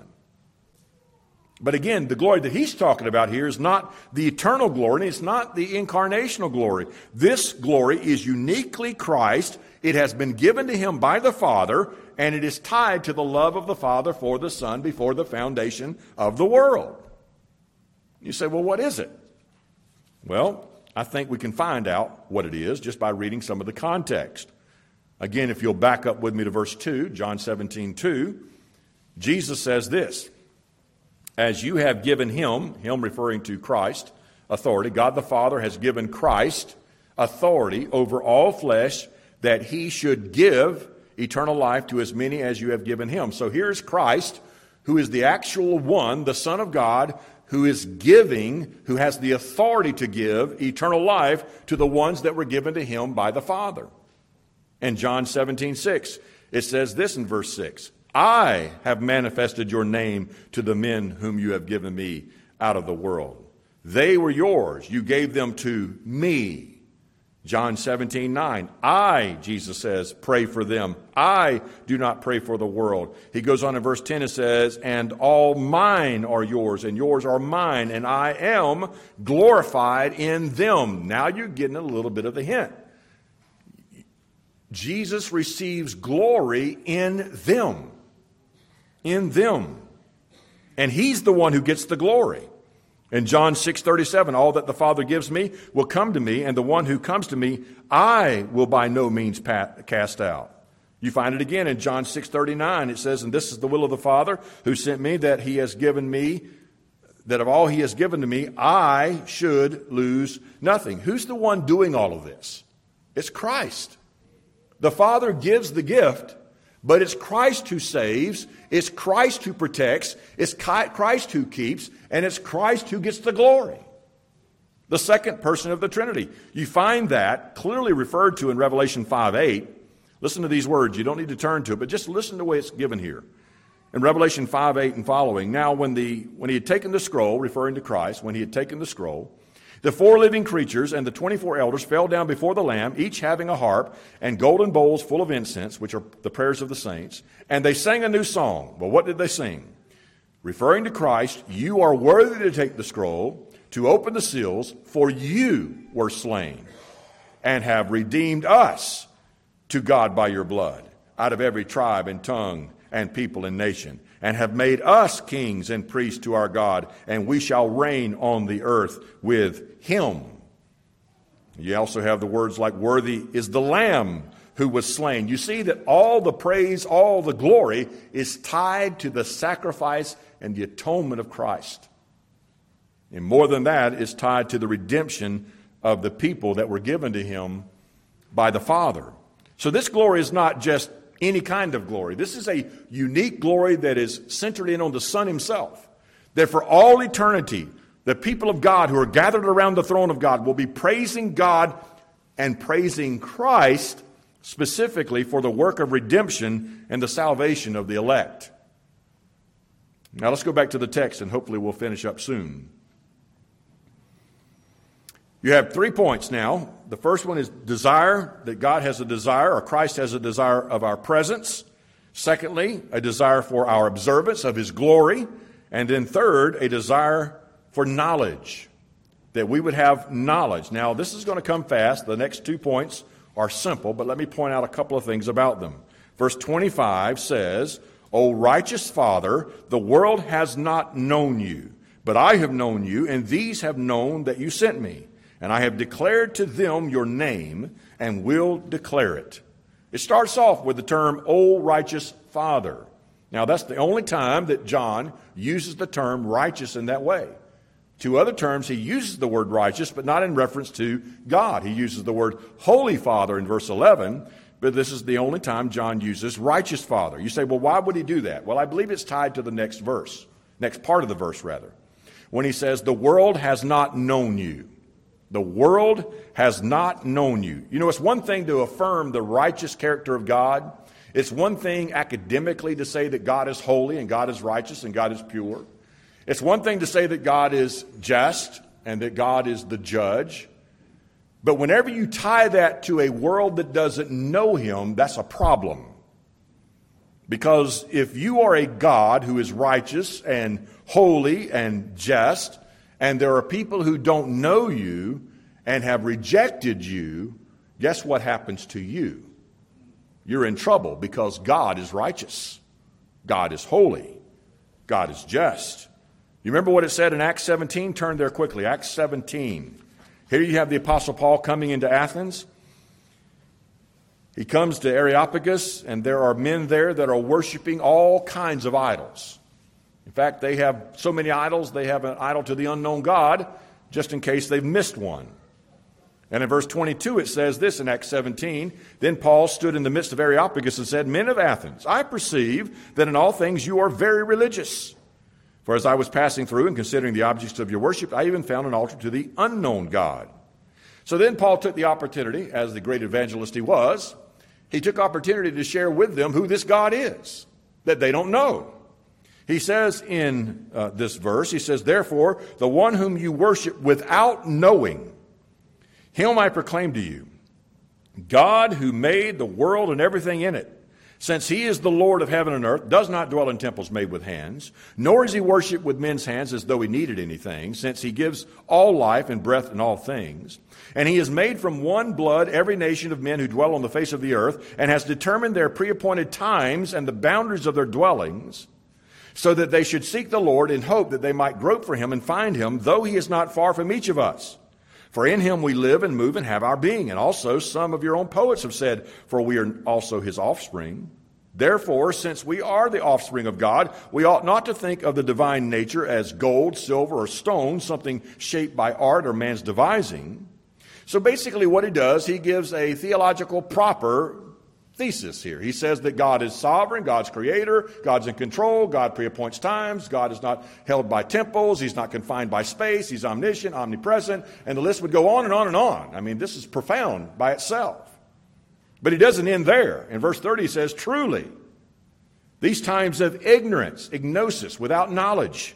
But again, the glory that he's talking about here is not the eternal glory, and it's not the incarnational glory. This glory is uniquely Christ. It has been given to him by the Father, and it is tied to the love of the Father for the Son before the foundation of the world. You say, well, what is it? Well, I think we can find out what it is just by reading some of the context. Again, if you'll back up with me to verse 2, John 17:2, Jesus says this, "As you have given him," referring to Christ, authority. God the Father has given Christ authority over all flesh, that he should give eternal life to as many as you have given him. So here's Christ, who is the actual one, the Son of God, who is giving, who has the authority to give eternal life to the ones that were given to him by the Father. In John 17:6, it says this in verse 6, "I have manifested your name to the men whom you have given me out of the world. They were yours. You gave them to me." John 17:9, "I," Jesus says, "pray for them. I do not pray for the world." He goes on in verse 10 and says, "And all mine are yours, and yours are mine, and I am glorified in them." Now you're getting a little bit of the hint. Jesus receives glory in them. In them. And he's the one who gets the glory. In John 6:37, "All that the Father gives me will come to me, and the one who comes to me I will by no means cast out." You find it again in John 6:39. It says, "And this is the will of the Father who sent me, that he has given me, that of all he has given to me, I should lose nothing." Who's the one doing all of this? It's Christ. The Father gives the gift, but it's Christ who saves, it's Christ who protects, it's Christ who keeps, and it's Christ who gets the glory. The second person of the Trinity. You find that clearly referred to in Revelation 5:8. Listen to these words. You don't need to turn to it, but just listen to the way it's given here. In Revelation 5:8 and following, "Now when he had taken the scroll," referring to Christ, when he had taken the scroll, "the 4 living creatures and the 24 elders fell down before the Lamb, each having a harp and golden bowls full of incense," which are the prayers of the saints, "and they sang a new song." Well, what did they sing? Referring to Christ, "You are worthy to take the scroll, to open the seals, for you were slain and have redeemed us to God by your blood, out of every tribe and tongue and people and nation, and have made us kings and priests to our God, and we shall reign on the earth with him." You also have the words like, "Worthy is the Lamb who was slain." You see that all the praise, all the glory is tied to the sacrifice and the atonement of Christ. And more than that, is tied to the redemption of the people that were given to him by the Father. So this glory is not just any kind of glory. This is a unique glory that is centered in on the Son himself. That for all eternity, the people of God who are gathered around the throne of God will be praising God and praising Christ specifically for the work of redemption and the salvation of the elect. Now let's go back to the text and hopefully we'll finish up soon. You have 3 points now. The first one is desire, that God has a desire, or Christ has a desire of our presence. Secondly, a desire for our observance of his glory. And then third, a desire for knowledge, that we would have knowledge. Now, this is going to come fast. The next 2 points are simple, but let me point out a couple of things about them. Verse 25 says, O righteous Father, the world has not known you, but I have known you, and these have known that you sent me. And I have declared to them your name, and will declare it. It starts off with the term, O righteous Father. Now, that's the only time that John uses the term righteous in that way. 2 other terms, he uses the word righteous, but not in reference to God. He uses the word Holy Father in verse 11, but this is the only time John uses righteous Father. You say, well, why would he do that? Well, I believe it's tied to the next verse, next part of the verse, rather. When he says, the world has not known you. The world has not known you. You know, it's one thing to affirm the righteous character of God. It's one thing academically to say that God is holy and God is righteous and God is pure. It's one thing to say that God is just and that God is the judge. But whenever you tie that to a world that doesn't know him, that's a problem. Because if you are a God who is righteous and holy and just, and there are people who don't know you and have rejected you, guess what happens to you? You're in trouble because God is righteous. God is holy. God is just. You remember what it said in Acts 17? Turn there quickly. Acts 17. Here you have the Apostle Paul coming into Athens. He comes to Areopagus, and there are men there that are worshiping all kinds of idols. In fact, they have so many idols, they have an idol to the unknown God, just in case they've missed one. And in verse 22 it says this in Acts 17, Then Paul stood in the midst of Areopagus and said, Men of Athens, I perceive that in all things you are very religious. For as I was passing through and considering the objects of your worship, I even found an altar to the unknown God. So then Paul took the opportunity, as the great evangelist he was, he took opportunity to share with them who this God is, that they don't know. He says in this verse, he says, Therefore, the one whom you worship without knowing, him I proclaim to you, God who made the world and everything in it, since he is the Lord of heaven and earth, does not dwell in temples made with hands, nor is he worshipped with men's hands as though he needed anything, since he gives all life and breath in all things. And he has made from one blood every nation of men who dwell on the face of the earth, and has determined their preappointed times and the boundaries of their dwellings, so that they should seek the Lord in hope that they might grope for him and find him, though he is not far from each of us. For in him we live and move and have our being. And also some of your own poets have said, For we are also his offspring. Therefore, since we are the offspring of God, we ought not to think of the divine nature as gold, silver, or stone, something shaped by art or man's devising. So basically what he does, he gives a theological proper thesis here. He says that God is sovereign, God's creator, God's in control, God preappoints times, God is not held by temples, he's not confined by space, he's omniscient, omnipresent, and the list would go on and on and on. I mean, this is profound by itself. But he doesn't end there. In verse 30 he says, Truly, these times of ignorance, ignosis, without knowledge,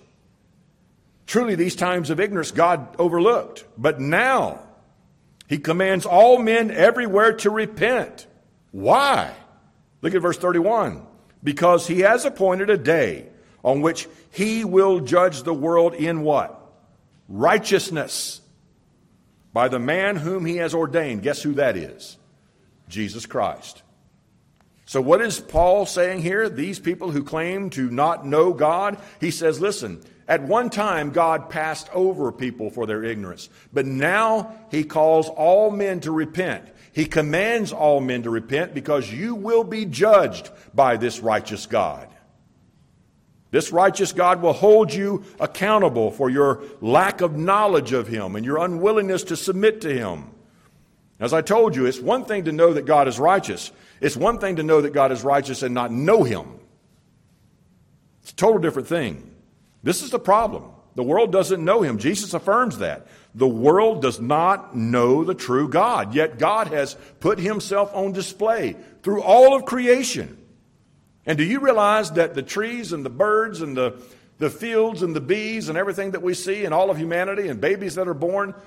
truly these times of ignorance God overlooked. But now he commands all men everywhere to repent. Why? Look at verse 31. Because he has appointed a day on which he will judge the world in what? Righteousness. By the man whom he has ordained. Guess who that is? Jesus Christ. So what is Paul saying here? These people who claim to not know God, he says, listen, at one time God passed over people for their ignorance, but now he calls all men to repent. He commands all men to repent because you will be judged by this righteous God. This righteous God will hold you accountable for your lack of knowledge of him and your unwillingness to submit to him. As I told you, it's one thing to know that God is righteous. It's one thing to know that God is righteous and not know him. It's a total different thing. This is the problem. The world doesn't know him. Jesus affirms that. The world does not know the true God. Yet God has put himself on display through all of creation. And do you realize that the trees and the birds and the fields and the bees and everything that we see and all of humanity and babies that are born,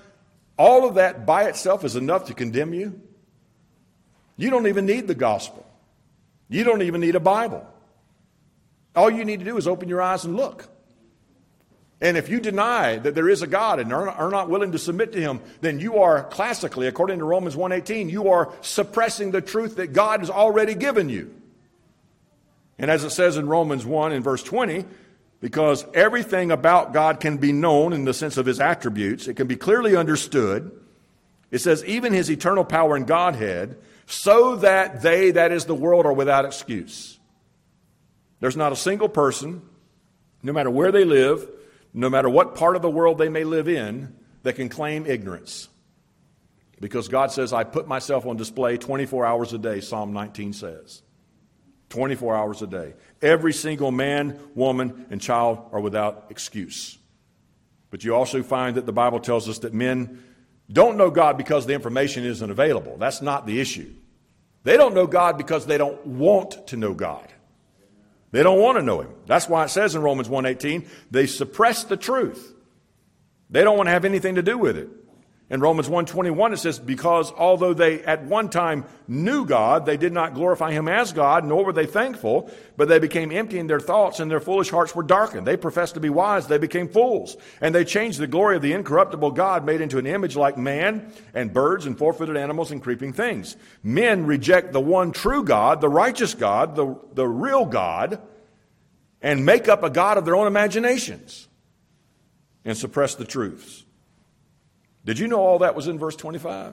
all of that by itself is enough to condemn you? You don't even need the gospel. You don't even need a Bible. All you need to do is open your eyes and look. And if you deny that there is a God and are not willing to submit to him, then you are classically, according to Romans 1:18, you are suppressing the truth that God has already given you. And as it says in Romans 1 in verse 20, because everything about God can be known in the sense of his attributes, it can be clearly understood. It says, even his eternal power and Godhead, so that they, that is the world, are without excuse. There's not a single person, no matter where they live, no matter what part of the world they may live in, that can claim ignorance. Because God says, I put myself on display 24 hours a day, Psalm 19 says. 24 hours a day. Every single man, woman, and child are without excuse. But you also find that the Bible tells us that men don't know God because the information isn't available. That's not the issue. They don't know God because they don't want to know God. They don't want to know him. That's why it says in Romans 1:18, they suppress the truth. They don't want to have anything to do with it. In Romans 1:21 it says, because although they at one time knew God, they did not glorify him as God, nor were they thankful, but they became empty in their thoughts, and their foolish hearts were darkened. They professed to be wise, they became fools. And they changed the glory of the incorruptible God, made into an image like man, and birds, and four-footed animals, and creeping things. Men reject the one true God, the righteous God, the real God, and make up a God of their own imaginations, and suppress the truths. Did you know all that was in verse 25?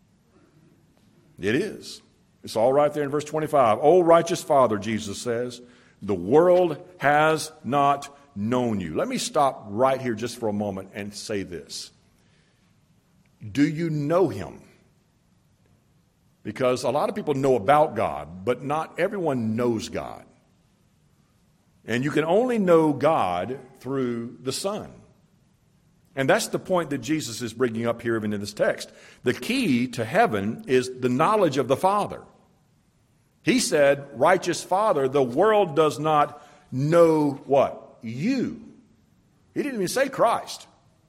It is. It's all right there in verse 25. O righteous Father, Jesus says, the world has not known you. Let me stop right here just for a moment and say this. Do you know him? Because a lot of people know about God, but not everyone knows God. And you can only know God through the Son. And that's the point that Jesus is bringing up here even in this text. The key to heaven is the knowledge of the Father. He said, righteous Father, the world does not know what? You. He didn't even say Christ.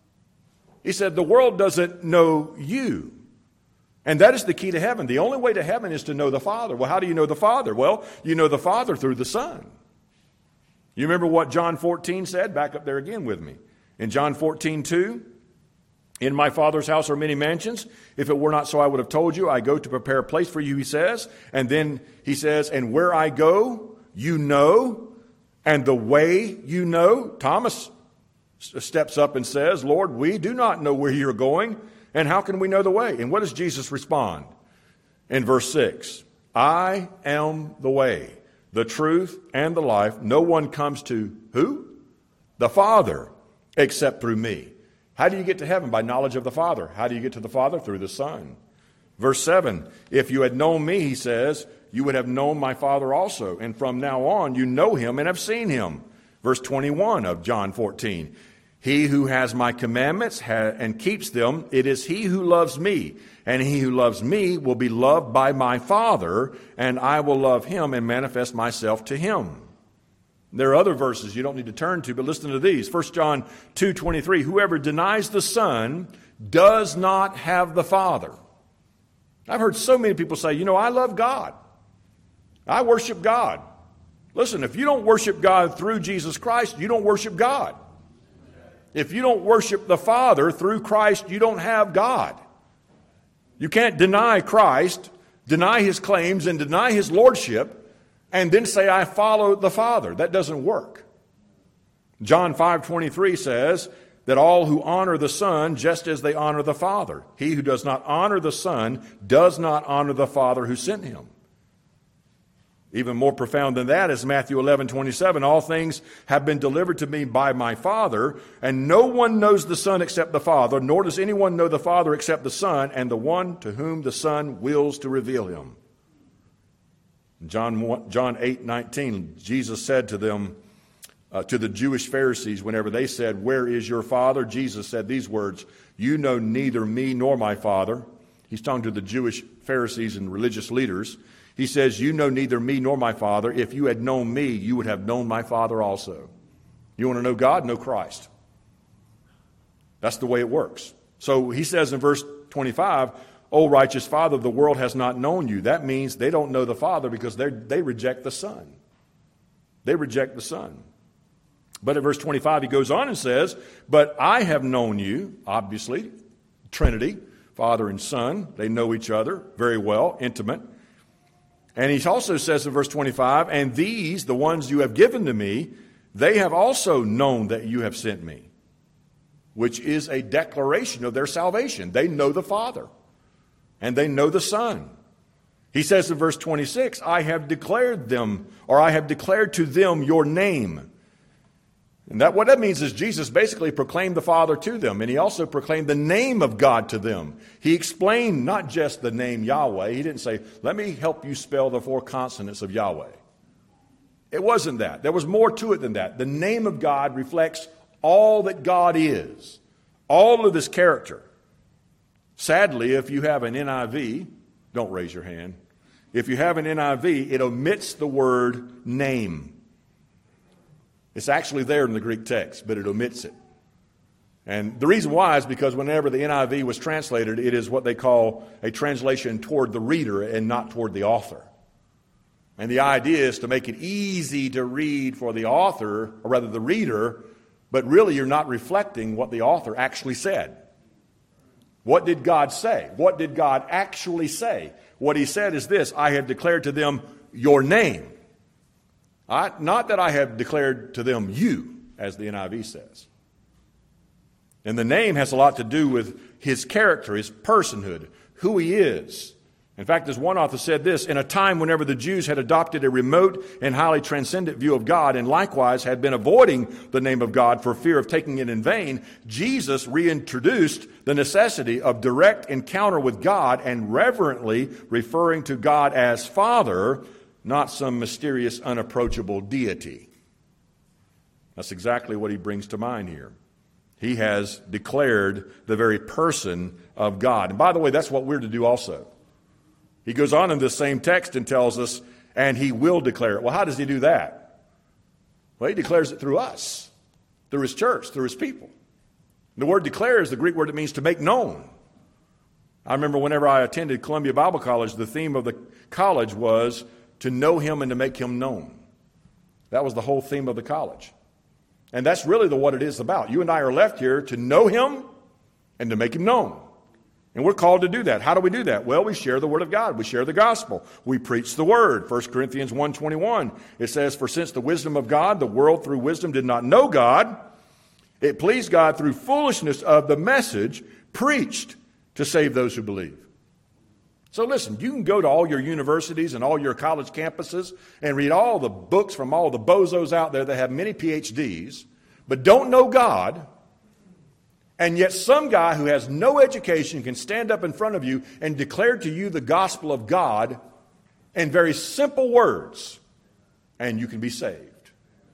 He said, the world doesn't know you. And that is the key to heaven. The only way to heaven is to know the Father. Well, how do you know the Father? Well, you know the Father through the Son. You remember what John 14 said? Back up there again with me. In John 14:2, in my Father's house are many mansions. If it were not so, I would have told you. I go to prepare a place for you, he says. And then he says, and where I go, you know, and the way you know. Thomas steps up and says, Lord, we do not know where you're going, and how can we know the way? And what does Jesus respond? In verse 6, I am the way, the truth, and the life. No one comes to who? The Father, except through me. How do you get to heaven? By knowledge of the Father. How do you get to the Father? Through the Son. Verse 7, if you had known me, he says, you would have known my Father also. And from now on, you know him and have seen him. Verse 21 of John 14, he who has my commandments and keeps them, it is he who loves me. And he who loves me will be loved by my Father, and I will love him and manifest myself to him. There are other verses you don't need to turn to, but listen to these. 1 John 2:23, whoever denies the Son does not have the Father. I've heard so many people say, I love God. I worship God. Listen, if you don't worship God through Jesus Christ, you don't worship God. If you don't worship the Father through Christ, you don't have God. You can't deny Christ, deny his claims, and deny his lordship, and then say, I follow the Father. That doesn't work. John 5:23 says that all who honor the Son, just as they honor the Father. He who does not honor the Son does not honor the Father who sent him. Even more profound than that is Matthew 11:27. All things have been delivered to me by my Father, and no one knows the Son except the Father, nor does anyone know the Father except the Son, and the one to whom the Son wills to reveal him. John 8:19, Jesus said to them, to the Jewish Pharisees, whenever they said, where is your Father? Jesus said these words, you know neither me nor my Father. He's talking to the Jewish Pharisees and religious leaders. He says, you know neither me nor my Father. If you had known me, you would have known my Father also. You want to know God? Know Christ. That's the way it works. So he says in verse 25, O righteous Father, the world has not known you. That means they don't know the Father because they reject the Son. They reject the Son. But at verse 25, he goes on and says, but I have known you, obviously, Trinity, Father and Son. They know each other very well, intimate. And he also says in verse 25, and these, the ones you have given to me, they have also known that you have sent me, which is a declaration of their salvation. They know the Father, and they know the Son. He says in verse 26, I have declared to them your name. And what that means is Jesus basically proclaimed the Father to them, and he also proclaimed the name of God to them. He explained not just the name Yahweh. He didn't say, let me help you spell the 4 consonants of Yahweh. It wasn't that. There was more to it than that. The name of God reflects all that God is, all of his character. Sadly, if you have an NIV, don't raise your hand. If you have an NIV, it omits the word name. It's actually there in the Greek text, but it omits it. And the reason why is because whenever the NIV was translated, it is what they call a translation toward the reader and not toward the author. And the idea is to make it easy to read for the author, or rather the reader, but really you're not reflecting what the author actually said. What did God say? What did God actually say? What he said is this, I have declared to them your name. Not that I have declared to them you, as the NIV says. And the name has a lot to do with his character, his personhood, who he is. In fact, as one author said this, in a time whenever the Jews had adopted a remote and highly transcendent view of God and likewise had been avoiding the name of God for fear of taking it in vain, Jesus reintroduced the necessity of direct encounter with God and reverently referring to God as Father, not some mysterious, unapproachable deity. That's exactly what he brings to mind here. He has declared the very person of God. And by the way, that's what we're to do also. He goes on in this same text and tells us, and he will declare it. Well, how does he do that? Well, he declares it through us, through his church, through his people. The word declare is the Greek word that means to make known. I remember whenever I attended Columbia Bible College, the theme of the college was to know him and to make him known. That was the whole theme of the college. And that's really what it is about. You and I are left here to know him and to make him known. And we're called to do that. How do we do that? Well, we share the word of God. We share the gospel. We preach the word. 1 Corinthians 1:21, it says, for since the wisdom of God, the world through wisdom did not know God, it pleased God through foolishness of the message preached to save those who believe. So listen, you can go to all your universities and all your college campuses and read all the books from all the bozos out there that have many PhDs, but don't know God. And yet some guy who has no education can stand up in front of you and declare to you the gospel of God in very simple words, and you can be saved.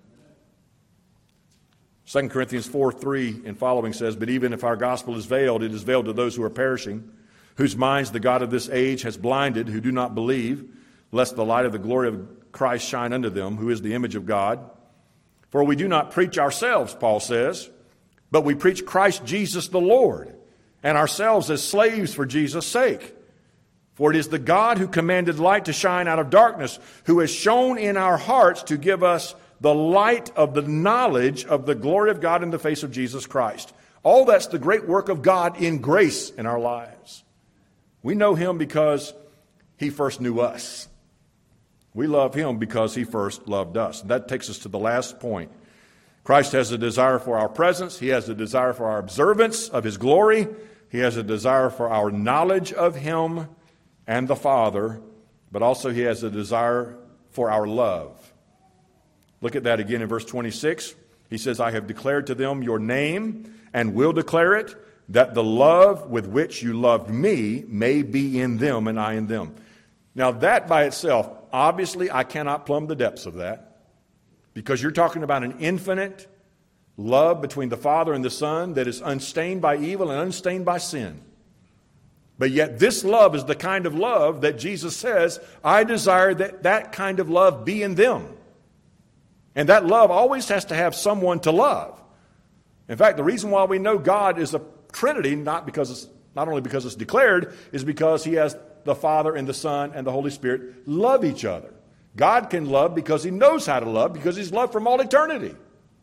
2 Corinthians 4:3 and following says, but even if our gospel is veiled, it is veiled to those who are perishing, whose minds the God of this age has blinded, who do not believe, lest the light of the glory of Christ shine unto them, who is the image of God. For we do not preach ourselves, Paul says, but we preach Christ Jesus the Lord, and ourselves as slaves for Jesus' sake. For it is the God who commanded light to shine out of darkness, who has shone in our hearts to give us the light of the knowledge of the glory of God in the face of Jesus Christ. All that's the great work of God in grace in our lives. We know him because he first knew us. We love him because he first loved us. And that takes us to the last point. Christ has a desire for our presence. He has a desire for our observance of his glory. He has a desire for our knowledge of him and the Father. But also he has a desire for our love. Look at that again in verse 26. He says, I have declared to them your name and will declare it, that the love with which you loved me may be in them and I in them. Now that by itself, obviously I cannot plumb the depths of that. Because you're talking about an infinite love between the Father and the Son that is unstained by evil and unstained by sin. But yet this love is the kind of love that Jesus says, I desire that kind of love be in them. And that love always has to have someone to love. In fact, the reason why we know God is a Trinity, not only because it's declared, is because he has the Father and the Son and the Holy Spirit love each other. God can love because he knows how to love, because he's loved from all eternity.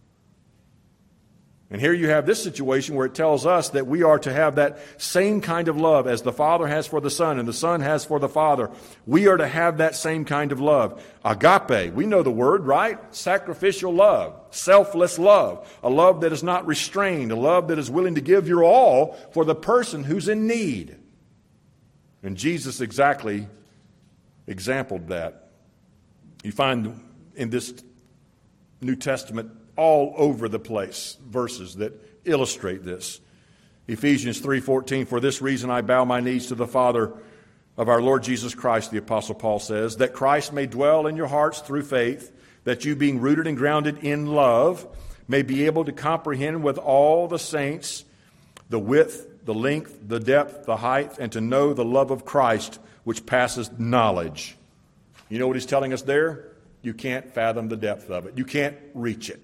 And here you have this situation where it tells us that we are to have that same kind of love as the Father has for the Son and the Son has for the Father. We are to have that same kind of love. Agape, we know the word, right? Sacrificial love, selfless love, a love that is not restrained, a love that is willing to give your all for the person who's in need. And Jesus exactly exampled that. You find in this New Testament all over the place verses that illustrate this. Ephesians 3:14, for this reason I bow my knees to the Father of our Lord Jesus Christ, the Apostle Paul says, that Christ may dwell in your hearts through faith, that you being rooted and grounded in love may be able to comprehend with all the saints the width, the length, the depth, the height, and to know the love of Christ which passes knowledge. You know what he's telling us there? You can't fathom the depth of it. You can't reach it.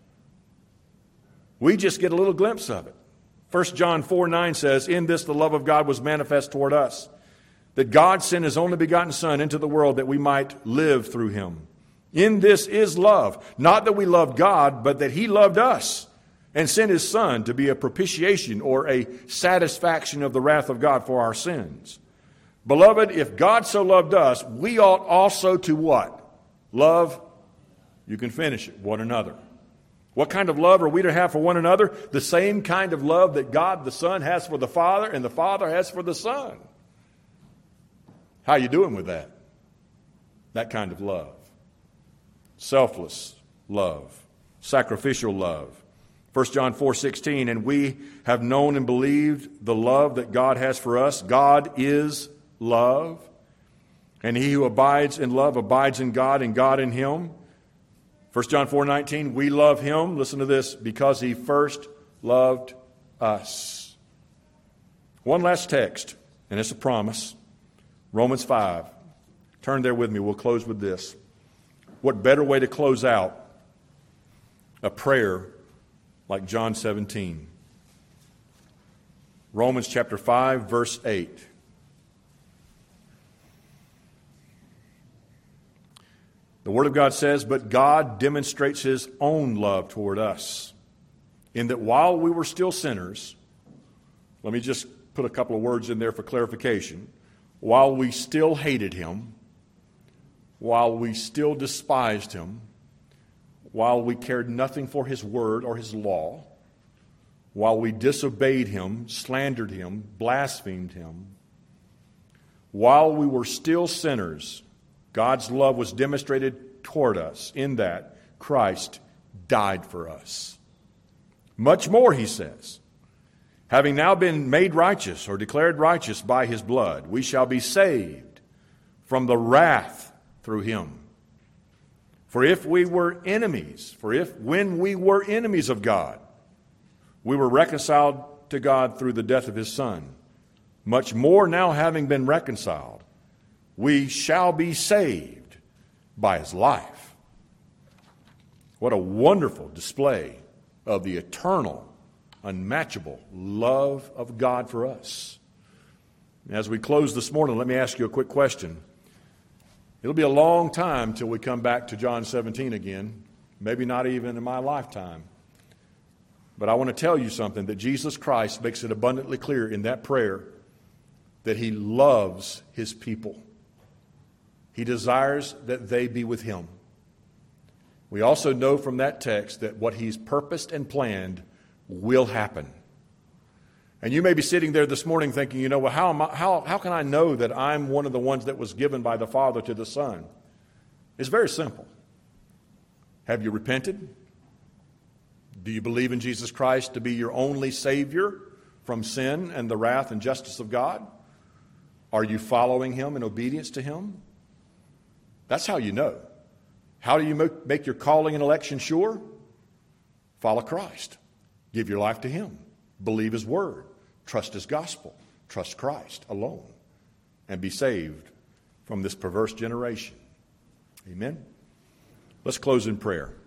We just get a little glimpse of it. 1 John 4:9 says, in this the love of God was manifest toward us, that God sent his only begotten Son into the world that we might live through him. In this is love, not that we loved God, but that he loved us and sent his Son to be a propitiation or a satisfaction of the wrath of God for our sins. Beloved, if God so loved us, we ought also to what? Love, you can finish it, one another. What kind of love are we to have for one another? The same kind of love that God the Son has for the Father and the Father has for the Son. How are you doing with that? That kind of love. Selfless love. Sacrificial love. 1 John 4:16, and we have known and believed the love that God has for us. God is love. And he who abides in love abides in God and God in him. 1 John 4:19, we love him, listen to this, because he first loved us. One last text, and it's a promise. Romans 5. Turn there with me. We'll close with this. What better way to close out a prayer like John 17? Romans chapter 5, verse 8. The Word of God says, but God demonstrates his own love toward us, in that while we were still sinners, let me just put a couple of words in there for clarification, while we still hated him, while we still despised him, while we cared nothing for his word or his law, while we disobeyed him, slandered him, blasphemed him, while we were still sinners, God's love was demonstrated toward us in that Christ died for us. Much more, he says, having now been made righteous or declared righteous by his blood, we shall be saved from the wrath through him. For if we were enemies, when we were enemies of God, we were reconciled to God through the death of his Son, much more now having been reconciled, we shall be saved by his life. What a wonderful display of the eternal, unmatchable love of God for us. As we close this morning, let me ask you a quick question. It'll be a long time till we come back to John 17 again, maybe not even in my lifetime. But I want to tell you something, that Jesus Christ makes it abundantly clear in that prayer that he loves his people. He desires that they be with him. We also know from that text that what he's purposed and planned will happen. And you may be sitting there this morning thinking, well, how can I know that I'm one of the ones that was given by the Father to the Son? It's very simple. Have you repented? Do you believe in Jesus Christ to be your only Savior from sin and the wrath and justice of God? Are you following him in obedience to him? That's how you know. How do you make your calling and election sure? Follow Christ. Give your life to him. Believe his word. Trust his gospel. Trust Christ alone. And be saved from this perverse generation. Amen? Let's close in prayer.